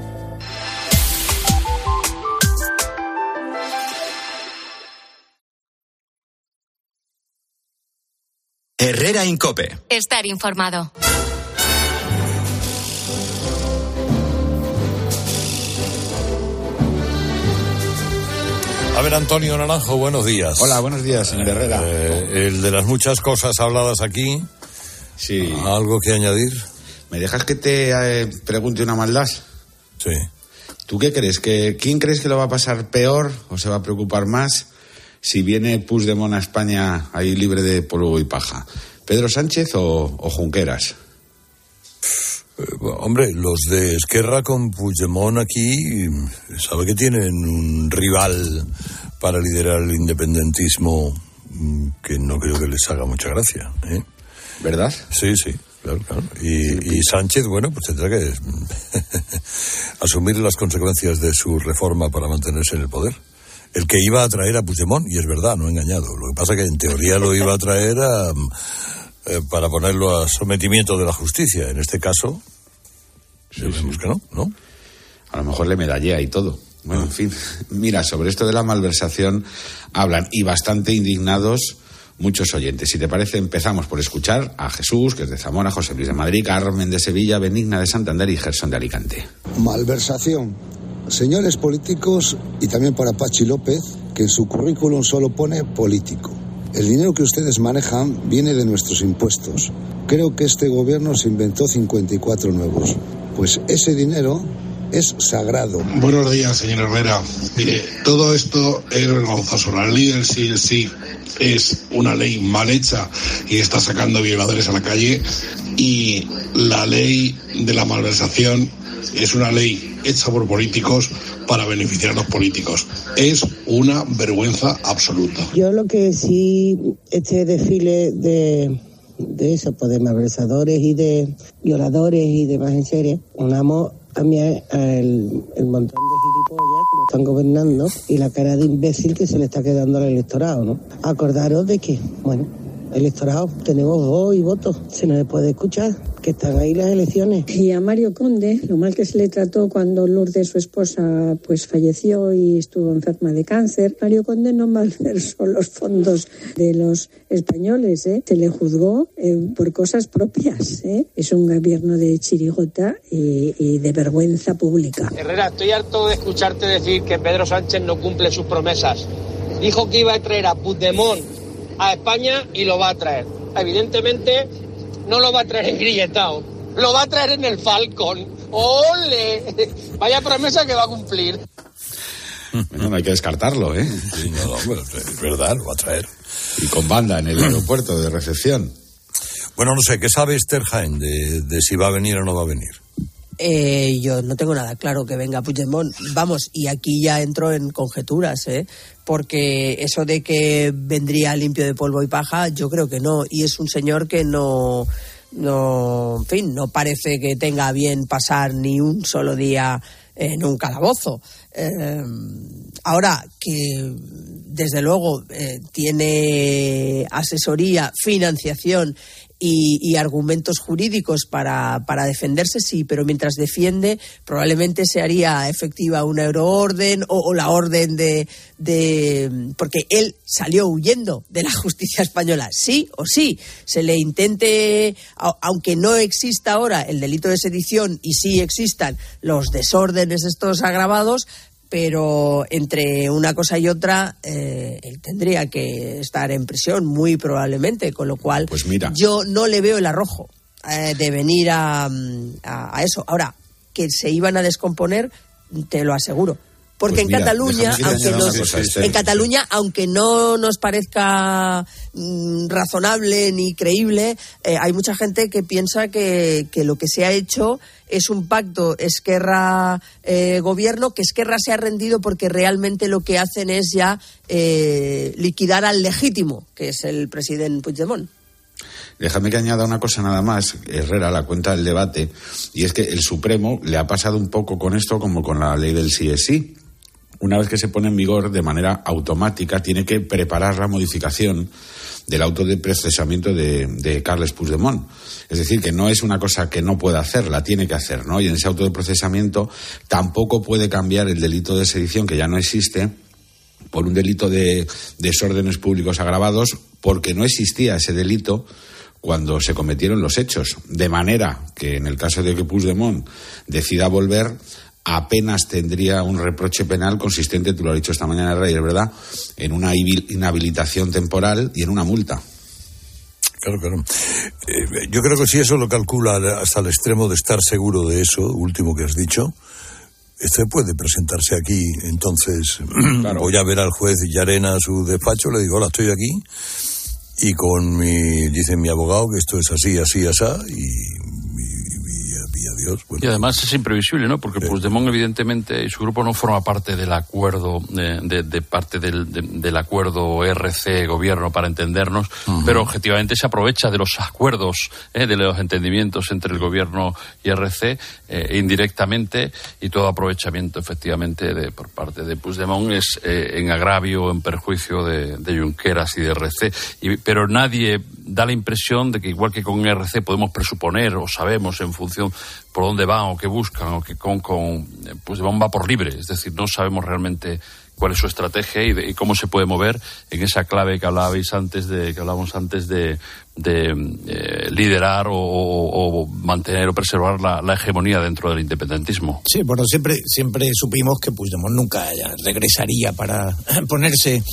Herrera en COPE. Estar informado. A ver, Antonio Naranjo, buenos días. Hola, buenos días, señor Herrera. Eh, el de las muchas cosas habladas aquí. Sí. ¿Algo que añadir? ¿Me dejas que te eh, pregunte una maldad? Sí. ¿Tú qué crees? ¿Que, ¿Quién crees que lo va a pasar peor o se va a preocupar más si viene Puigdemont a España ahí libre de polvo y paja? ¿Pedro Sánchez o, o Junqueras? Eh, hombre, los de Esquerra con Puigdemont aquí, sabe que tienen un rival para liderar el independentismo que no creo que les haga mucha gracia, ¿eh? ¿Verdad? Sí, sí, claro, claro. Y, y Sánchez, bueno, pues tendrá que asumir las consecuencias de su reforma para mantenerse en el poder. El que iba a traer a Puigdemont, y es verdad, no he engañado. Lo que pasa es que en teoría lo iba a traer a, eh, para ponerlo a sometimiento de la justicia. En este caso, sí, vemos sí. que no, ¿no? A lo mejor le medallea y todo. Bueno, ah. en fin. Mira, sobre esto de la malversación hablan, y bastante indignados, muchos oyentes. Si te parece, empezamos por escuchar a Jesús, que es de Zamora, José Luis de Madrid, Carmen de Sevilla, Benigna de Santander y Gerson de Alicante. Malversación. Señores políticos, y también para Pachi López, que en su currículum solo pone político. El dinero que ustedes manejan viene de nuestros impuestos. Creo que este gobierno se inventó cincuenta y cuatro nuevos. Pues ese dinero es sagrado. Buenos días, señor Herrera. Mire, todo esto es vergonzoso. La ley del sí es sí es una ley mal hecha y está sacando violadores a la calle, y la ley de la malversación es una ley hecha por políticos para beneficiar a los políticos. Es una vergüenza absoluta. Yo lo que sí, este desfile de, de eso, pues de malversadores y de violadores y demás en serie, unamos a mí el, el montón de gilipollas que nos están gobernando y la cara de imbécil que se le está quedando al electorado, ¿no? Acordaros de que, bueno, electorado, tenemos voz y voto, se nos puede escuchar, que están ahí las elecciones. Y a Mario Conde, lo mal que se le trató cuando Lourdes, su esposa, pues falleció y estuvo enferma de cáncer, Mario Conde no malversó los fondos de los españoles, ¿eh? Se le juzgó eh, por cosas propias, ¿eh? Es un gobierno de chirigota y, y de vergüenza pública. Herrera, estoy harto de escucharte decir que Pedro Sánchez no cumple sus promesas. Dijo que iba a traer a Puigdemont a España y lo va a traer. Evidentemente no lo va a traer engrilletado, lo va a traer en el Falcon. ¡Ole! Vaya promesa que va a cumplir. Bueno, no hay que descartarlo, ¿eh? Sí, no, no, bueno, es verdad, lo va a traer. Y con banda en el aeropuerto de recepción. Bueno, no sé, ¿qué sabe Esther Jaén de, de si va a venir o no va a venir? Eh, yo no tengo nada claro que venga Puigdemont. Vamos, y aquí ya entro en conjeturas, ¿eh? Porque eso de que vendría limpio de polvo y paja, yo creo que no. Y es un señor que no, no, en fin, no parece que tenga bien pasar ni un solo día en un calabozo. Eh, ahora, que desde luego eh, tiene asesoría, financiación Y, y argumentos jurídicos para, para defenderse, sí, pero mientras defiende probablemente se haría efectiva una euroorden o, o la orden de, de... porque él salió huyendo de la justicia española, sí o sí, se le intente, aunque no exista ahora el delito de sedición y sí existan los desórdenes estos agravados, pero entre una cosa y otra eh, él tendría que estar en prisión muy probablemente, con lo cual pues mira, yo no le veo el arrojo eh, de venir a, a, a eso. Ahora, que se iban a descomponer, te lo aseguro. Porque pues en, mira, Cataluña, aunque nos, cosa, en Cataluña, aunque no nos parezca mm, razonable ni creíble, eh, hay mucha gente que piensa que, que lo que se ha hecho es un pacto Esquerra-Gobierno, eh, que Esquerra se ha rendido porque realmente lo que hacen es ya eh, liquidar al legítimo, que es el presidente Puigdemont. Déjame que añada una cosa nada más, Herrera, la cuenta del debate, y es que el Supremo le ha pasado un poco con esto como con la ley del sí es sí. Una vez que se pone en vigor de manera automática, tiene que preparar la modificación del auto de procesamiento de, de Carles Puigdemont. Es decir, que no es una cosa que no pueda hacer, la tiene que hacer, ¿no? Y en ese auto de procesamiento tampoco puede cambiar el delito de sedición, que ya no existe, por un delito de desórdenes públicos agravados, porque no existía ese delito cuando se cometieron los hechos. De manera que en el caso de que Puigdemont decida volver, apenas tendría un reproche penal consistente, tú lo has dicho esta mañana, Reyes, ¿verdad?, en una inhabilitación temporal y en una multa. Claro, claro. Eh, yo creo que si eso lo calcula hasta el extremo de estar seguro de eso, último que has dicho, este puede presentarse aquí. Entonces, claro, voy a ver al juez Llarena a su despacho, le digo, hola, estoy aquí, y con mi, dice mi abogado que esto es así, así, así, y... Dios, bueno. Y además es imprevisible, ¿no? Porque sí, Puigdemont evidentemente y su grupo no forma parte del acuerdo, de, de, de parte del, de, del acuerdo R C gobierno, para entendernos, uh-huh, pero objetivamente se aprovecha de los acuerdos, eh, de los entendimientos entre el gobierno y R C eh, indirectamente, y todo aprovechamiento efectivamente de, por parte de Puigdemont es eh, en agravio, en perjuicio de, de Junqueras y de R C. Y, pero nadie da la impresión de que igual que con R C podemos presuponer o sabemos en función por dónde van o qué buscan, o que con, con Puigdemont va por libre, es decir, no sabemos realmente cuál es su estrategia y, de, y cómo se puede mover en esa clave que hablabais antes de que hablábamos antes de, de eh, liderar o, o, o mantener o preservar la, la hegemonía dentro del independentismo. Sí, bueno, siempre siempre supimos que Puigdemont nunca regresaría para ponerse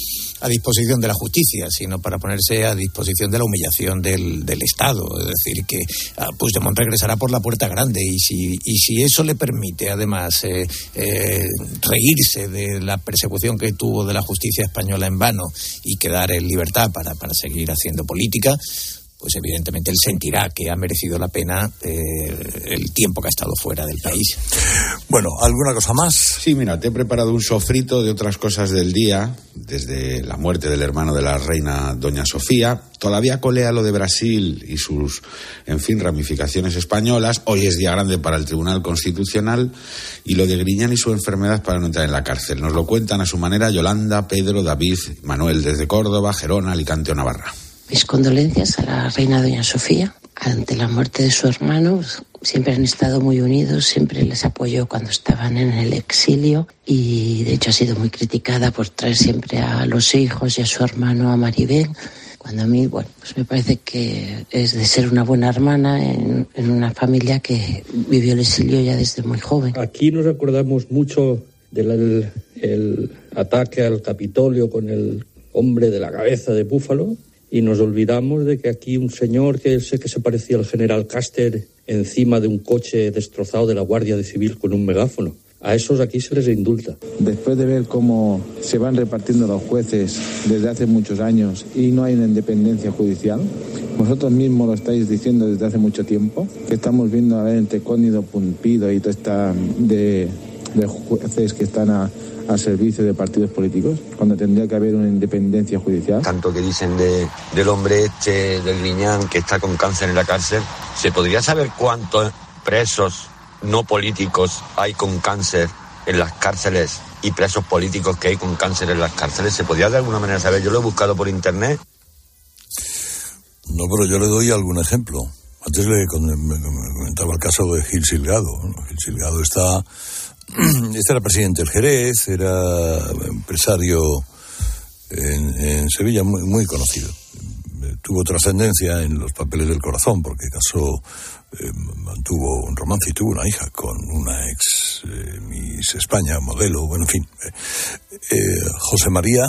a disposición de la justicia, sino para ponerse a disposición de la humillación del, del Estado. Es decir, que uh, Puigdemont regresará por la puerta grande, y si, y si eso le permite, además, eh, eh, reírse de la persecución que tuvo de la justicia española en vano y quedar en libertad para, para seguir haciendo política, pues evidentemente él sentirá que ha merecido la pena eh, el tiempo que ha estado fuera del país. Bueno, ¿alguna cosa más? Sí, mira, te he preparado un sofrito de otras cosas del día, desde la muerte del hermano de la reina doña Sofía. Todavía colea lo de Brasil y sus, en fin, ramificaciones españolas. Hoy es día grande para el Tribunal Constitucional, y lo de Griñán y su enfermedad para no entrar en la cárcel. Nos lo cuentan a su manera Yolanda, Pedro, David, Manuel desde Córdoba, Gerona, Alicante o Navarra. Mis condolencias a la reina doña Sofía ante la muerte de su hermano. Siempre han estado muy unidos, siempre les apoyó cuando estaban en el exilio, y de hecho ha sido muy criticada por traer siempre a los hijos y a su hermano a Maribén, cuando a mí, bueno, pues me parece que es de ser una buena hermana en, en una familia que vivió el exilio ya desde muy joven. Aquí nos acordamos mucho del el ataque al Capitolio con el hombre de la cabeza de búfalo, y nos olvidamos de que aquí un señor que sé que se parecía al general Cáster encima de un coche destrozado de la Guardia Civil con un megáfono. A esos aquí se les indulta. Después de ver cómo se van repartiendo los jueces desde hace muchos años y no hay una independencia judicial, vosotros mismos lo estáis diciendo desde hace mucho tiempo, que estamos viendo a ver entre Cónido, Pumpido y toda esta de, de jueces que están a... al servicio de partidos políticos, cuando tendría que haber una independencia judicial. Tanto que dicen de, del hombre este, del Griñán, que está con cáncer en la cárcel, ¿se podría saber cuántos presos no políticos hay con cáncer en las cárceles y presos políticos que hay con cáncer en las cárceles? ¿Se podría de alguna manera saber? Yo lo he buscado por internet. No, pero yo le doy algún ejemplo. Antes le comentaba el caso de Gil Silgado. Gil Silgado está... Este era presidente del Jerez, era empresario en, en Sevilla, muy, muy conocido. Tuvo trascendencia en los papeles del corazón porque casó, eh, mantuvo un romance y tuvo una hija con una ex eh, Miss España, modelo, bueno, en fin. Eh, José María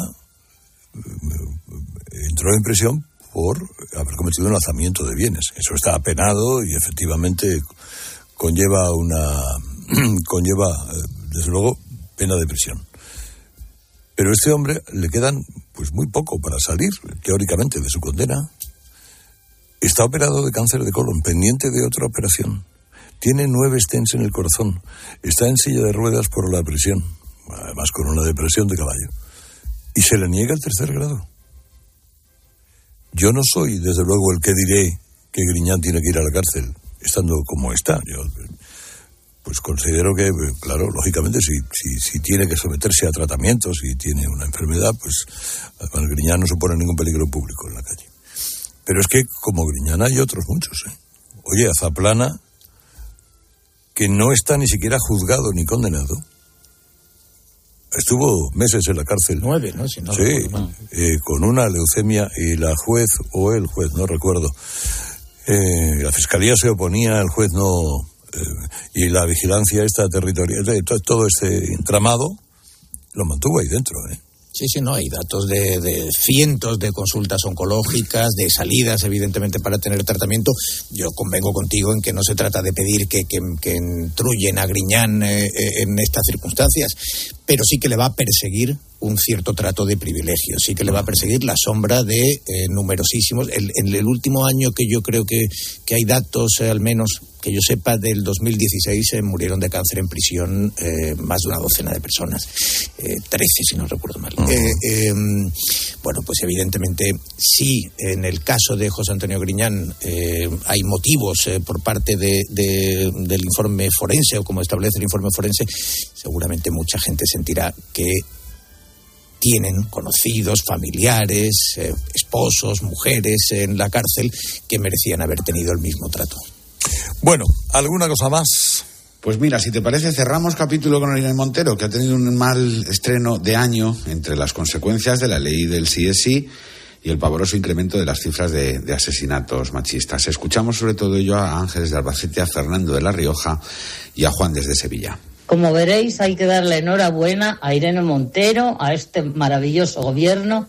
eh, entró en prisión por haber cometido un lanzamiento de bienes. Eso está apenado y efectivamente conlleva una... conlleva, desde luego, pena de prisión. Pero a este hombre le quedan pues muy poco para salir, teóricamente, de su condena. Está operado de cáncer de colon, pendiente de otra operación. Tiene nueve stents en el corazón. Está en silla de ruedas por la presión, además con una depresión de caballo. Y se le niega el tercer grado. Yo no soy, desde luego, el que diré que Griñán tiene que ir a la cárcel, estando como está. Yo... pues considero que, claro, lógicamente, si, si, si tiene que someterse a tratamientos, si tiene una enfermedad, pues además Griñán no supone ningún peligro público en la calle. Pero es que, como Griñán, hay otros muchos, ¿eh? Oye, a Zaplana, que no está ni siquiera juzgado ni condenado, estuvo meses en la cárcel. Nueve, ¿no? Si no sí, eh, con una leucemia, y la juez, o el juez, no recuerdo, eh, la fiscalía se oponía, el juez no... y la vigilancia esta territorial, todo este entramado lo mantuvo ahí dentro, ¿eh? Sí, sí, no, hay datos de, de cientos de consultas oncológicas, de salidas, evidentemente, para tener tratamiento. Yo convengo contigo en que no se trata de pedir que, que, que entruyen a Griñán eh, en estas circunstancias, pero sí que le va a perseguir un cierto trato de privilegio, sí que le va a perseguir la sombra de eh, numerosísimos. El, en el último año que yo creo que, que hay datos, eh, al menos que yo sepa, del dos mil dieciséis se eh, murieron de cáncer en prisión eh, más de una docena de personas, eh, trece si no recuerdo mal. Uh-huh. Eh, eh, bueno, pues evidentemente sí, en el caso de José Antonio Griñán eh, hay motivos eh, por parte de, de, del informe forense, o como establece el informe forense, seguramente mucha gente sentirá que tienen conocidos, familiares, eh, esposos, mujeres en la cárcel que merecían haber tenido el mismo trato. Bueno, ¿alguna cosa más? Pues mira, si te parece, cerramos capítulo con Irene Montero, que ha tenido un mal estreno de año entre las consecuencias de la ley del sí es sí y el pavoroso incremento de las cifras de, de asesinatos machistas. Escuchamos sobre todo ello a Ángeles de Albacete, a Fernando de La Rioja y a Juan desde Sevilla. Como veréis, hay que darle enhorabuena a Irene Montero, a este maravilloso gobierno,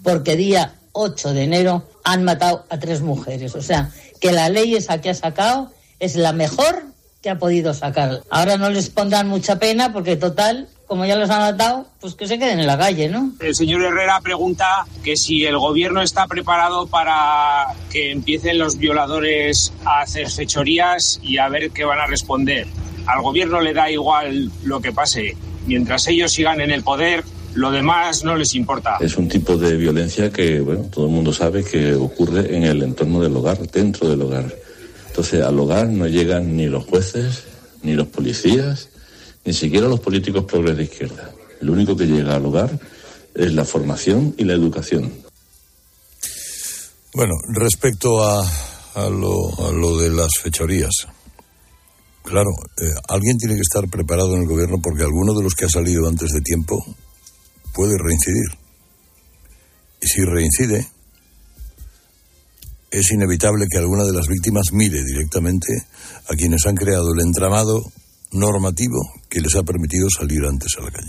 porque día ocho de enero han matado a tres mujeres. O sea, que la ley esa que ha sacado es la mejor que ha podido sacar. Ahora no les pondrán mucha pena porque, total, como ya los han matado, pues que se queden en la calle, ¿no? El señor Herrera pregunta que si el gobierno está preparado para que empiecen los violadores a hacer fechorías y a ver qué van a responder. Al gobierno le da igual lo que pase. Mientras ellos sigan en el poder, lo demás no les importa. Es un tipo de violencia que, bueno, todo el mundo sabe que ocurre en el entorno del hogar, dentro del hogar. Entonces, al hogar no llegan ni los jueces, ni los policías, ni siquiera los políticos progres de izquierda. Lo único que llega al hogar es la formación y la educación. Bueno, respecto a, a, lo, a lo de las fechorías, claro, eh, alguien tiene que estar preparado en el gobierno porque alguno de los que ha salido antes de tiempo puede reincidir. Y si reincide, es inevitable que alguna de las víctimas mire directamente a quienes han creado el entramado normativo que les ha permitido salir antes a la calle.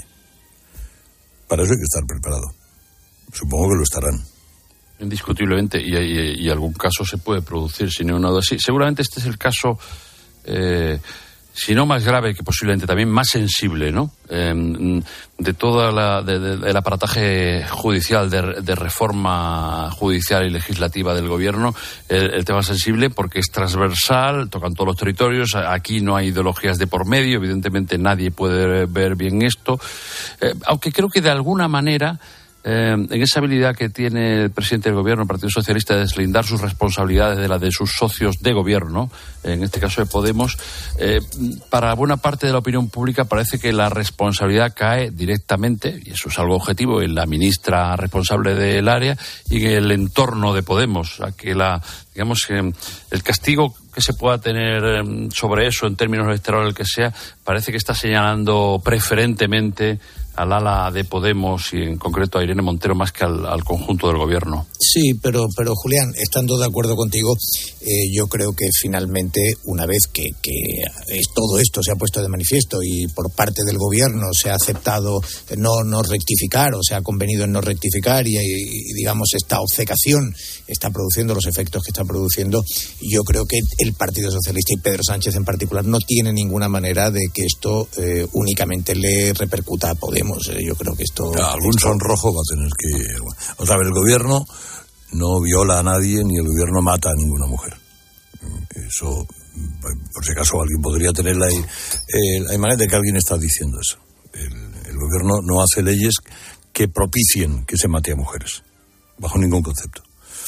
Para eso hay que estar preparado. Supongo que lo estarán. Indiscutiblemente, y, y, y algún caso se puede producir, si no nada así. Seguramente este es el caso, eh, si no más grave, que posiblemente también más sensible, ¿no? Eh, de todo la, de, de, el aparataje judicial, de, de reforma judicial y legislativa del gobierno, el, el tema sensible porque es transversal, tocan todos los territorios, aquí no hay ideologías de por medio, evidentemente nadie puede ver bien esto, eh, aunque creo que de alguna manera, Eh, en esa habilidad que tiene el presidente del gobierno, el Partido Socialista, de deslindar sus responsabilidades de las de sus socios de gobierno, en este caso de Podemos, eh, para buena parte de la opinión pública parece que la responsabilidad cae directamente, y eso es algo objetivo, en la ministra responsable del área y en el entorno de Podemos, a que la, digamos, eh, el castigo que se pueda tener sobre eso en términos electorales, el que sea, parece que está señalando preferentemente al ala de Podemos y en concreto a Irene Montero más que al, al conjunto del gobierno. Sí, pero, pero Julián, estando de acuerdo contigo, eh, yo creo que finalmente, una vez que, que es, todo esto se ha puesto de manifiesto y por parte del gobierno se ha aceptado no, no rectificar o se ha convenido en no rectificar y, y digamos esta obcecación está produciendo los efectos que está produciendo, yo creo que el Partido Socialista y Pedro Sánchez en particular no tiene ninguna manera de que esto eh, únicamente le repercuta a Podemos. Yo creo que esto... Claro, algún esto... sonrojo va a tener que... O sea, el gobierno no viola a nadie ni el gobierno mata a ninguna mujer. Eso, por si acaso alguien podría tener la, eh, la imagen de que alguien está diciendo eso. El, el gobierno no hace leyes que propicien que se mate a mujeres, bajo ningún concepto.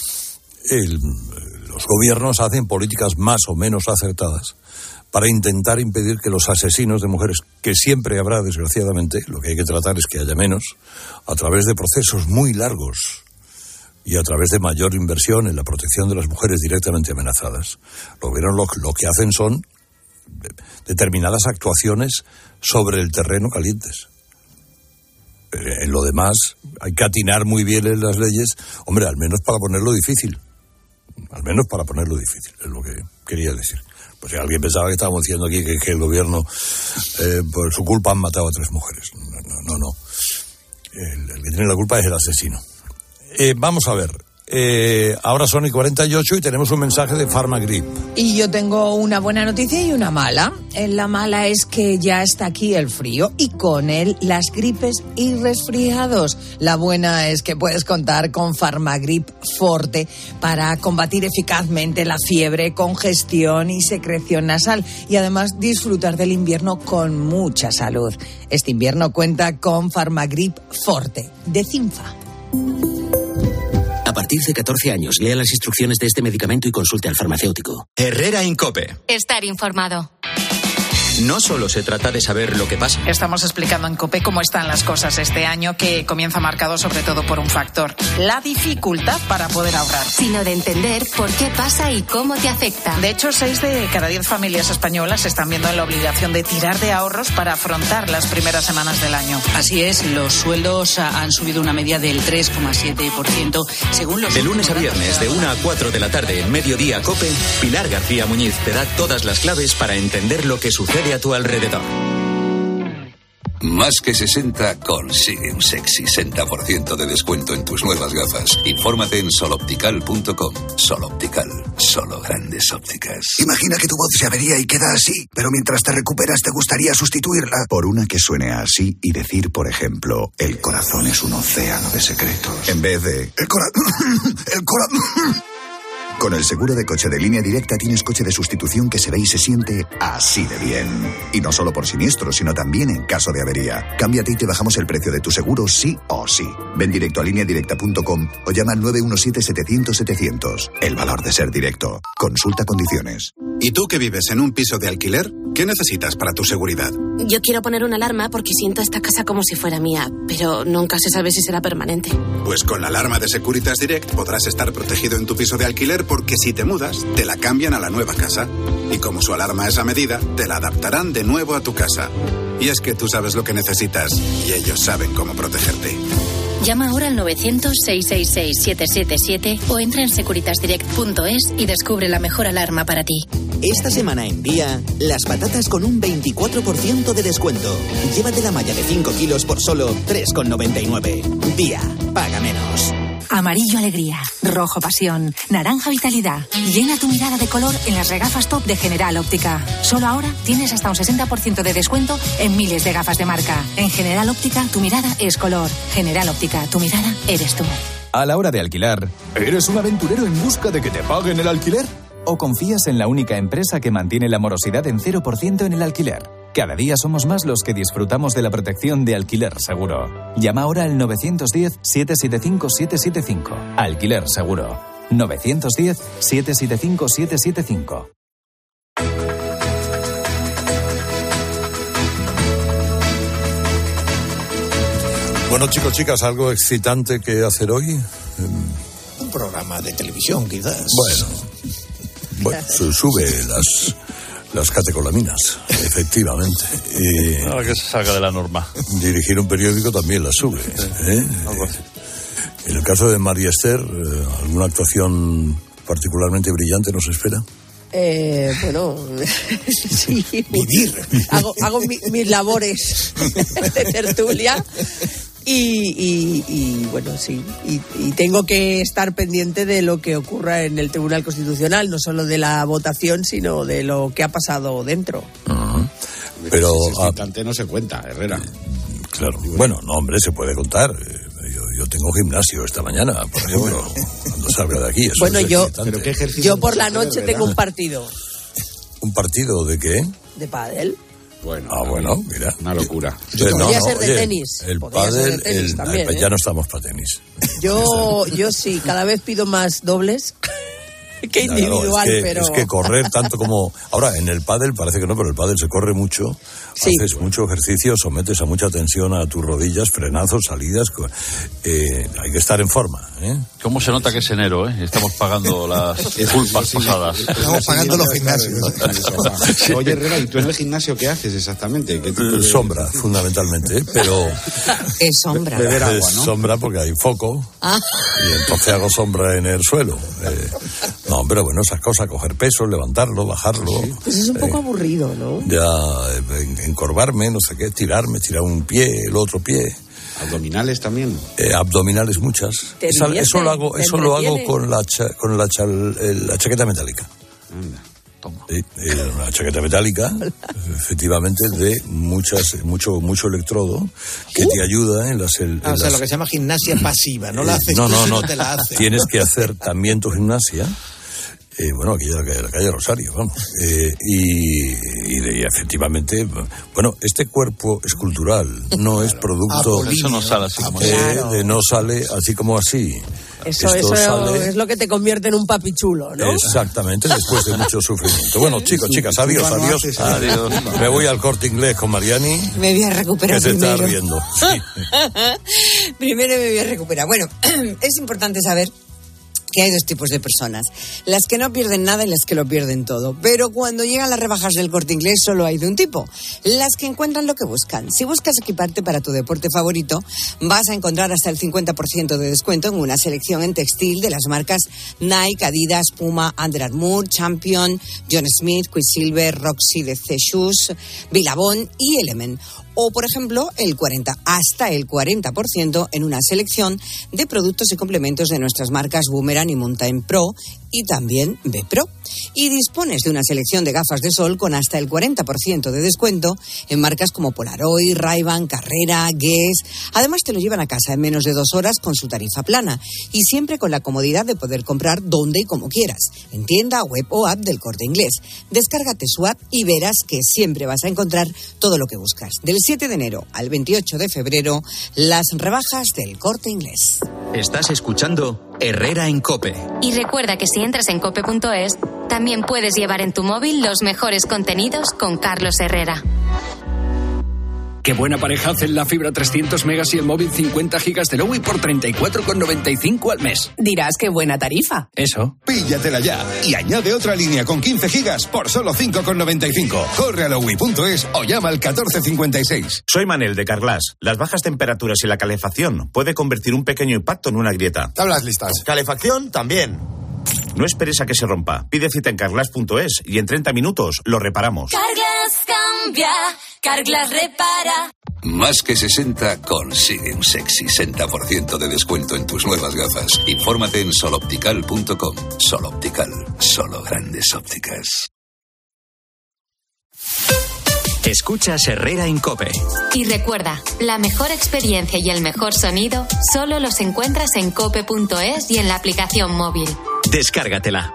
El, los gobiernos hacen políticas más o menos acertadas para intentar impedir que los asesinos de mujeres, que siempre habrá, desgraciadamente, lo que hay que tratar es que haya menos, a través de procesos muy largos y a través de mayor inversión en la protección de las mujeres directamente amenazadas. Los gobiernos lo, lo que hacen son determinadas actuaciones sobre el terreno calientes. En lo demás, hay que atinar muy bien en las leyes, hombre, al menos para ponerlo difícil. Al menos para ponerlo difícil, es lo que quería decir. Pues si alguien pensaba que estábamos diciendo aquí que, que el gobierno, eh, por su culpa, han matado a tres mujeres. No, no, no. no. El, el que tiene la culpa es el asesino. Eh, vamos a ver. Eh, ahora son y cuarenta y ocho y tenemos un mensaje de Pharmagrip. Y yo tengo una buena noticia y una mala. La mala es que ya está aquí el frío y con él las gripes y resfriados. La buena es que puedes contar con Pharmagrip Forte para combatir eficazmente la fiebre, congestión y secreción nasal y además disfrutar del invierno con mucha salud. Este invierno cuenta con Pharmagrip Forte de Cinfa. A partir de catorce años, lea las instrucciones de este medicamento y consulte al farmacéutico. Herrera Incope. Estar informado. No solo se trata de saber lo que pasa. Estamos explicando en COPE cómo están las cosas este año, que comienza marcado sobre todo por un factor: la dificultad para poder ahorrar. Sino de entender por qué pasa y cómo te afecta. De hecho, seis de cada diez familias españolas se están viendo en la obligación de tirar de ahorros para afrontar las primeras semanas del año. Así es, los sueldos han subido una media del tres coma siete por ciento según los... De lunes a viernes, de una a cuatro de la tarde, en Mediodía COPE, Pilar García Muñiz te da todas las claves para entender lo que sucede a tu alrededor. Más que sesenta consigue un sexy sesenta por ciento de descuento en tus nuevas gafas. Infórmate en soloptical punto com. Soloptical, solo grandes ópticas. Imagina que tu voz se avería y queda así, pero mientras te recuperas te gustaría sustituirla por una que suene así y decir, por ejemplo, el corazón es un océano de secretos. En vez de el corazón, el corazón. Con el seguro de coche de Línea Directa tienes coche de sustitución que se ve y se siente así de bien. Y no solo por siniestro, sino también en caso de avería. Cámbiate y te bajamos el precio de tu seguro sí o sí. Ven directo a línea directa punto com o llama al nueve uno siete, setecientos, setecientos. El valor de ser directo. Consulta condiciones. ¿Y tú que vives en un piso de alquiler? ¿Qué necesitas para tu seguridad? Yo quiero poner una alarma porque siento esta casa como si fuera mía, pero nunca se sabe si será permanente. Pues con la alarma de Securitas Direct podrás estar protegido en tu piso de alquiler porque si te mudas, te la cambian a la nueva casa. Y como su alarma es a medida, te la adaptarán de nuevo a tu casa. Y es que tú sabes lo que necesitas y ellos saben cómo protegerte. Llama ahora al novecientos, seiscientos sesenta y seis, siete siete siete o entra en securitas direct punto es y descubre la mejor alarma para ti. Esta semana en Día, las patatas con un veinticuatro por ciento de descuento. Llévate la malla de cinco kilos por solo tres con noventa y nueve. Día, paga menos. Amarillo alegría, rojo pasión, naranja vitalidad. Llena tu mirada de color en las regafas top de General Óptica. Solo ahora tienes hasta un sesenta por ciento de descuento en miles de gafas de marca. En General Óptica, tu mirada es color. General Óptica, tu mirada eres tú. A la hora de alquilar, ¿eres un aventurero en busca de que te paguen el alquiler? ¿O confías en la única empresa que mantiene la morosidad en cero por ciento en el alquiler? Cada día somos más los que disfrutamos de la protección de Alquiler Seguro. Llama ahora al nueve uno cero, siete siete cinco, siete siete cinco. Alquiler Seguro. nueve uno cero, siete siete cinco, siete siete cinco. Bueno, chicos, chicas, ¿algo excitante que hacer hoy? Un programa de televisión, quizás. Bueno, bueno sube las... Las catecolaminas, efectivamente. Y ahora que se salga de la norma. Dirigir un periódico también la sube. ¿eh? En el caso de María Esther, ¿alguna actuación particularmente brillante nos espera? Eh, bueno, sí. Vivir. Hago, hago mi, mis labores de tertulia. Y, y, y bueno, sí, y, y tengo que estar pendiente de lo que ocurra en el Tribunal Constitucional, no solo de la votación, sino de lo que ha pasado dentro. Uh-huh. Pero excitante no se cuenta, Herrera. Claro. Bueno, no, hombre, se puede contar. Yo, yo tengo gimnasio esta mañana, por ejemplo, cuando salga de aquí. Eso bueno, es yo, ¿Pero qué yo por la noche tengo un partido. ¿Un partido de qué? De pádel. Bueno, ah, bueno, mira. Una locura. Yo no, podría no, ser de oye, tenis. El podría pádel, ser de tenis el, también, el, ¿eh? ya no estamos para tenis. Yo, yo sí, cada vez pido más dobles que individual, claro, es que, pero... Es que correr tanto como... Ahora, en el pádel parece que no, pero el pádel se corre mucho. Sí. Haces mucho ejercicio, sometes a mucha tensión a tus rodillas, frenazos, salidas. Eh, hay que estar en forma, ¿eh? ¿Cómo se nota que es enero, eh? Estamos pagando las culpas pasadas. Estamos pagando los gimnasios. Sí. Oye, Herrera, ¿y tú en el gimnasio qué haces exactamente? ¿Qué de... Sombra, fundamentalmente, pero... Es sombra. Beber agua, ¿no? Es sombra porque hay foco. Ah. Y entonces hago sombra en el suelo. Eh, no, pero bueno, esas cosas, coger peso, levantarlo, bajarlo. Sí. Pues es un poco eh, aburrido, ¿no? Ya, eh, encorvarme, no sé qué, estirarme, estirar un pie, el otro pie. ¿Abdominales también? Eh, abdominales muchas. Esa, eso lo hago, eso lo hago con la cha, con la, chal, la chaqueta metálica. Anda. Toma. Sí, eh, una chaqueta metálica, efectivamente, de muchas, mucho, mucho electrodo que uh. te ayuda en las. En ah, o sea, las... lo que se llama gimnasia pasiva, no la haces no, tú, no, sino no, te la haces. Tienes que hacer también tu gimnasia. Eh, bueno, aquí en la, la calle Rosario, vamos. Eh, y, y, y efectivamente, bueno, este cuerpo escultural no es producto... Ah, eso no sale así como eh, claro. de, no sale así como así. Eso, eso sale... es lo que te convierte en un papichulo, ¿no? Exactamente, después de mucho sufrimiento. Bueno, chicos, chicas, adiós, adiós. Adiós. Me voy al Corte Inglés con Mariani. Me voy a recuperar que primero. Que se está riendo. Sí. Primero me voy a recuperar. Bueno, es importante saber que hay dos tipos de personas, las que no pierden nada y las que lo pierden todo, pero cuando llegan las rebajas del Corte Inglés solo hay de un tipo, las que encuentran lo que buscan. Si buscas equiparte para tu deporte favorito, vas a encontrar hasta el cincuenta por ciento de descuento en una selección en textil de las marcas Nike, Adidas, Puma, Under Armour, Champion, John Smith, Quicksilver, Roxy, D C Shoes, Billabong y Element. O, por ejemplo, el cuarenta, hasta el cuarenta por ciento en una selección de productos y complementos de nuestras marcas Boomerang y Mountain Pro y también B Pro. Y dispones de una selección de gafas de sol con hasta el cuarenta por ciento de descuento en marcas como Polaroid, Ray-Ban, Carrera, Guess. Además, te lo llevan a casa en menos de dos horas con su tarifa plana y siempre con la comodidad de poder comprar donde y como quieras, en tienda, web o app del Corte Inglés. Descárgate su app y verás que siempre vas a encontrar todo lo que buscas. Del siete de enero al veintiocho de febrero, las rebajas del Corte Inglés. Estás escuchando Herrera en COPE. Y recuerda que si entras en cope punto es, también puedes llevar en tu móvil los mejores contenidos con Carlos Herrera. Qué buena pareja hacen la fibra trescientos megas y el móvil cincuenta gigas de Lowy por treinta y cuatro con noventa y cinco al mes. Dirás qué buena tarifa. Eso. Píllatela ya y añade otra línea con quince gigas por solo cinco con noventa y cinco. Corre a lowy punto es o llama al catorce cincuenta y seis. Soy Manel de Carglass. Las bajas temperaturas y la calefacción puede convertir un pequeño impacto en una grieta. Tablas listas. Calefacción también. No esperes a que se rompa. Pide cita en carglass punto es y en treinta minutos lo reparamos. Carglass cambia, Carglass repara. Más que sesenta consigue un sexy sesenta por ciento de descuento en tus nuevas gafas. Infórmate en sol optical punto com. Sol Optical, solo grandes ópticas. Escuchas Herrera en COPE. Y recuerda, la mejor experiencia y el mejor sonido solo los encuentras en cope punto es y en la aplicación móvil. Descárgatela.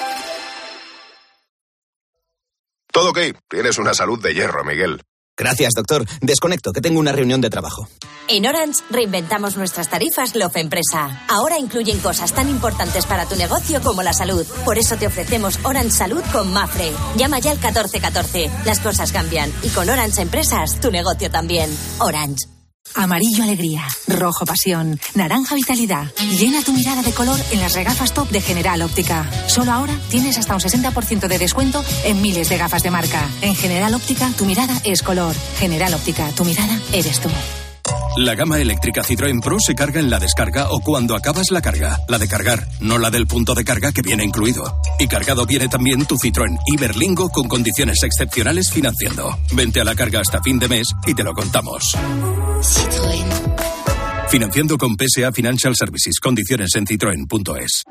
Todo ok. Tienes una salud de hierro, Miguel. Gracias, doctor. Desconecto, que tengo una reunión de trabajo. En Orange reinventamos nuestras tarifas Love Empresa. Ahora incluyen cosas tan importantes para tu negocio como la salud. Por eso te ofrecemos Orange Salud con Mafre. Llama ya al catorce catorce. Las cosas cambian y con Orange Empresas tu negocio también. Orange. Amarillo alegría, rojo pasión, naranja vitalidad. Llena tu mirada de color en las regafas top de General Óptica. Solo ahora tienes hasta un sesenta por ciento de descuento en miles de gafas de marca. En General Óptica, tu mirada es color. General Óptica, tu mirada eres tú. La gama eléctrica Citroën Pro se carga en la descarga o cuando acabas la carga. La de cargar, no la del punto de carga que viene incluido. Y cargado viene también tu Citroën Iberlingo con condiciones excepcionales financiando. Vente a la carga hasta fin de mes y te lo contamos. Citroën. Financiando con P S A Financial Services. Condiciones en citroen punto es.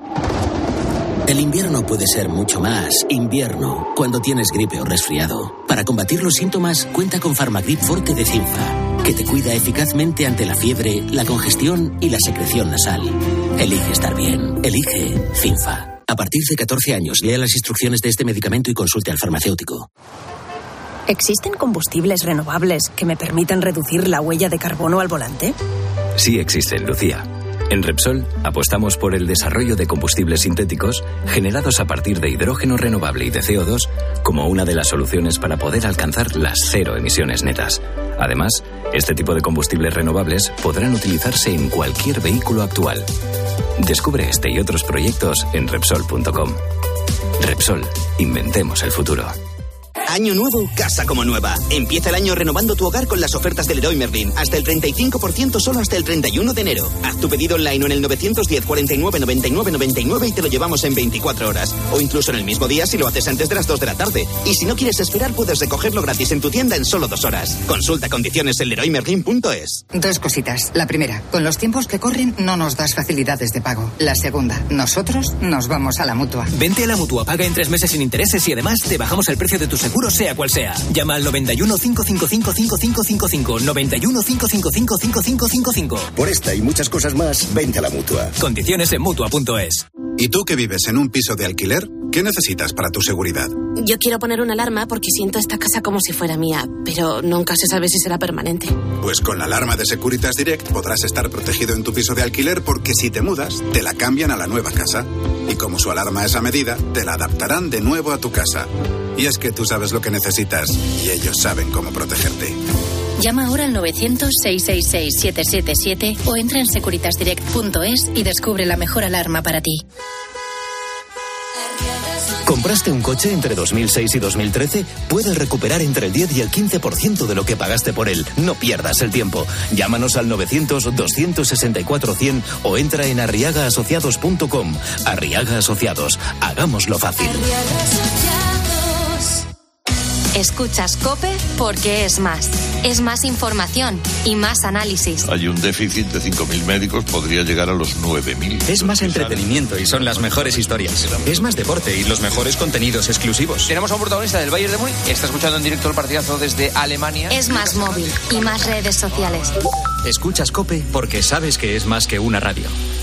El invierno puede ser mucho más invierno cuando tienes gripe o resfriado. Para combatir los síntomas, cuenta con Farmagrip Forte de Cinfa, que te cuida eficazmente ante la fiebre, la congestión y la secreción nasal. Elige estar bien. Elige Cinfa. A partir de catorce años, lea las instrucciones de este medicamento y consulte al farmacéutico. ¿Existen combustibles renovables que me permitan reducir la huella de carbono al volante? Sí existen, Lucía. En Repsol apostamos por el desarrollo de combustibles sintéticos generados a partir de hidrógeno renovable y de C O dos como una de las soluciones para poder alcanzar las cero emisiones netas. Además, este tipo de combustibles renovables podrán utilizarse en cualquier vehículo actual. Descubre este y otros proyectos en Repsol punto com. Repsol, inventemos el futuro. Año nuevo, casa como nueva. Empieza el año renovando tu hogar con las ofertas del Leroy Merlin. Hasta el treinta y cinco por ciento solo hasta el treinta y uno de enero. Haz tu pedido online o en el nueve uno cero, cuarenta y nueve, noventa y nueve, noventa y nueve y te lo llevamos en veinticuatro horas. O incluso en el mismo día si lo haces antes de las dos de la tarde. Y si no quieres esperar, puedes recogerlo gratis en tu tienda en solo dos horas. Consulta condiciones en leroy merlin punto es. Dos cositas. La primera, con los tiempos que corren no nos das facilidades de pago. La segunda, nosotros nos vamos a la Mutua. Vente a la Mutua, paga en tres meses sin intereses y además te bajamos el precio de tu seguro sea cual sea. Llama al noventa y uno, cinco cinco cinco, cinco cinco cinco cinco, noventa y uno, cinco cinco cinco, cinco cinco cinco cinco. Por esta y muchas cosas más, vente a la Mutua. Condiciones en Mutua punto es. ¿Y tú que vives en un piso de alquiler? ¿Qué necesitas para tu seguridad? Yo quiero poner una alarma porque siento esta casa como si fuera mía, pero nunca se sabe si será permanente. Pues con la alarma de Securitas Direct podrás estar protegido en tu piso de alquiler porque si te mudas, te la cambian a la nueva casa. Y como su alarma es a medida, te la adaptarán de nuevo a tu casa. Y es que tú sabes lo que necesitas y ellos saben cómo protegerte. Llama ahora al novecientos, seiscientos sesenta y seis, setecientos setenta y siete o entra en securitas direct punto es y descubre la mejor alarma para ti. ¿Compraste un coche entre dos mil seis y dos mil trece? Puedes recuperar entre el diez y el quince por ciento de lo que pagaste por él. No pierdas el tiempo. Llámanos al novecientos, doscientos sesenta y cuatro, cien o entra en arriaga asociados punto com. Arriaga Asociados. Hagámoslo fácil. Escuchas COPE porque es más. Es más información y más análisis. Hay un déficit de cinco mil médicos, podría llegar a los nueve mil. Es más entretenimiento y son las mejores historias. Es más deporte y los mejores contenidos exclusivos. Tenemos a un protagonista del Bayern de Múnich, está escuchando en directo el partidazo desde Alemania. Es más móvil y más redes sociales. Escuchas COPE porque sabes que es más que una radio.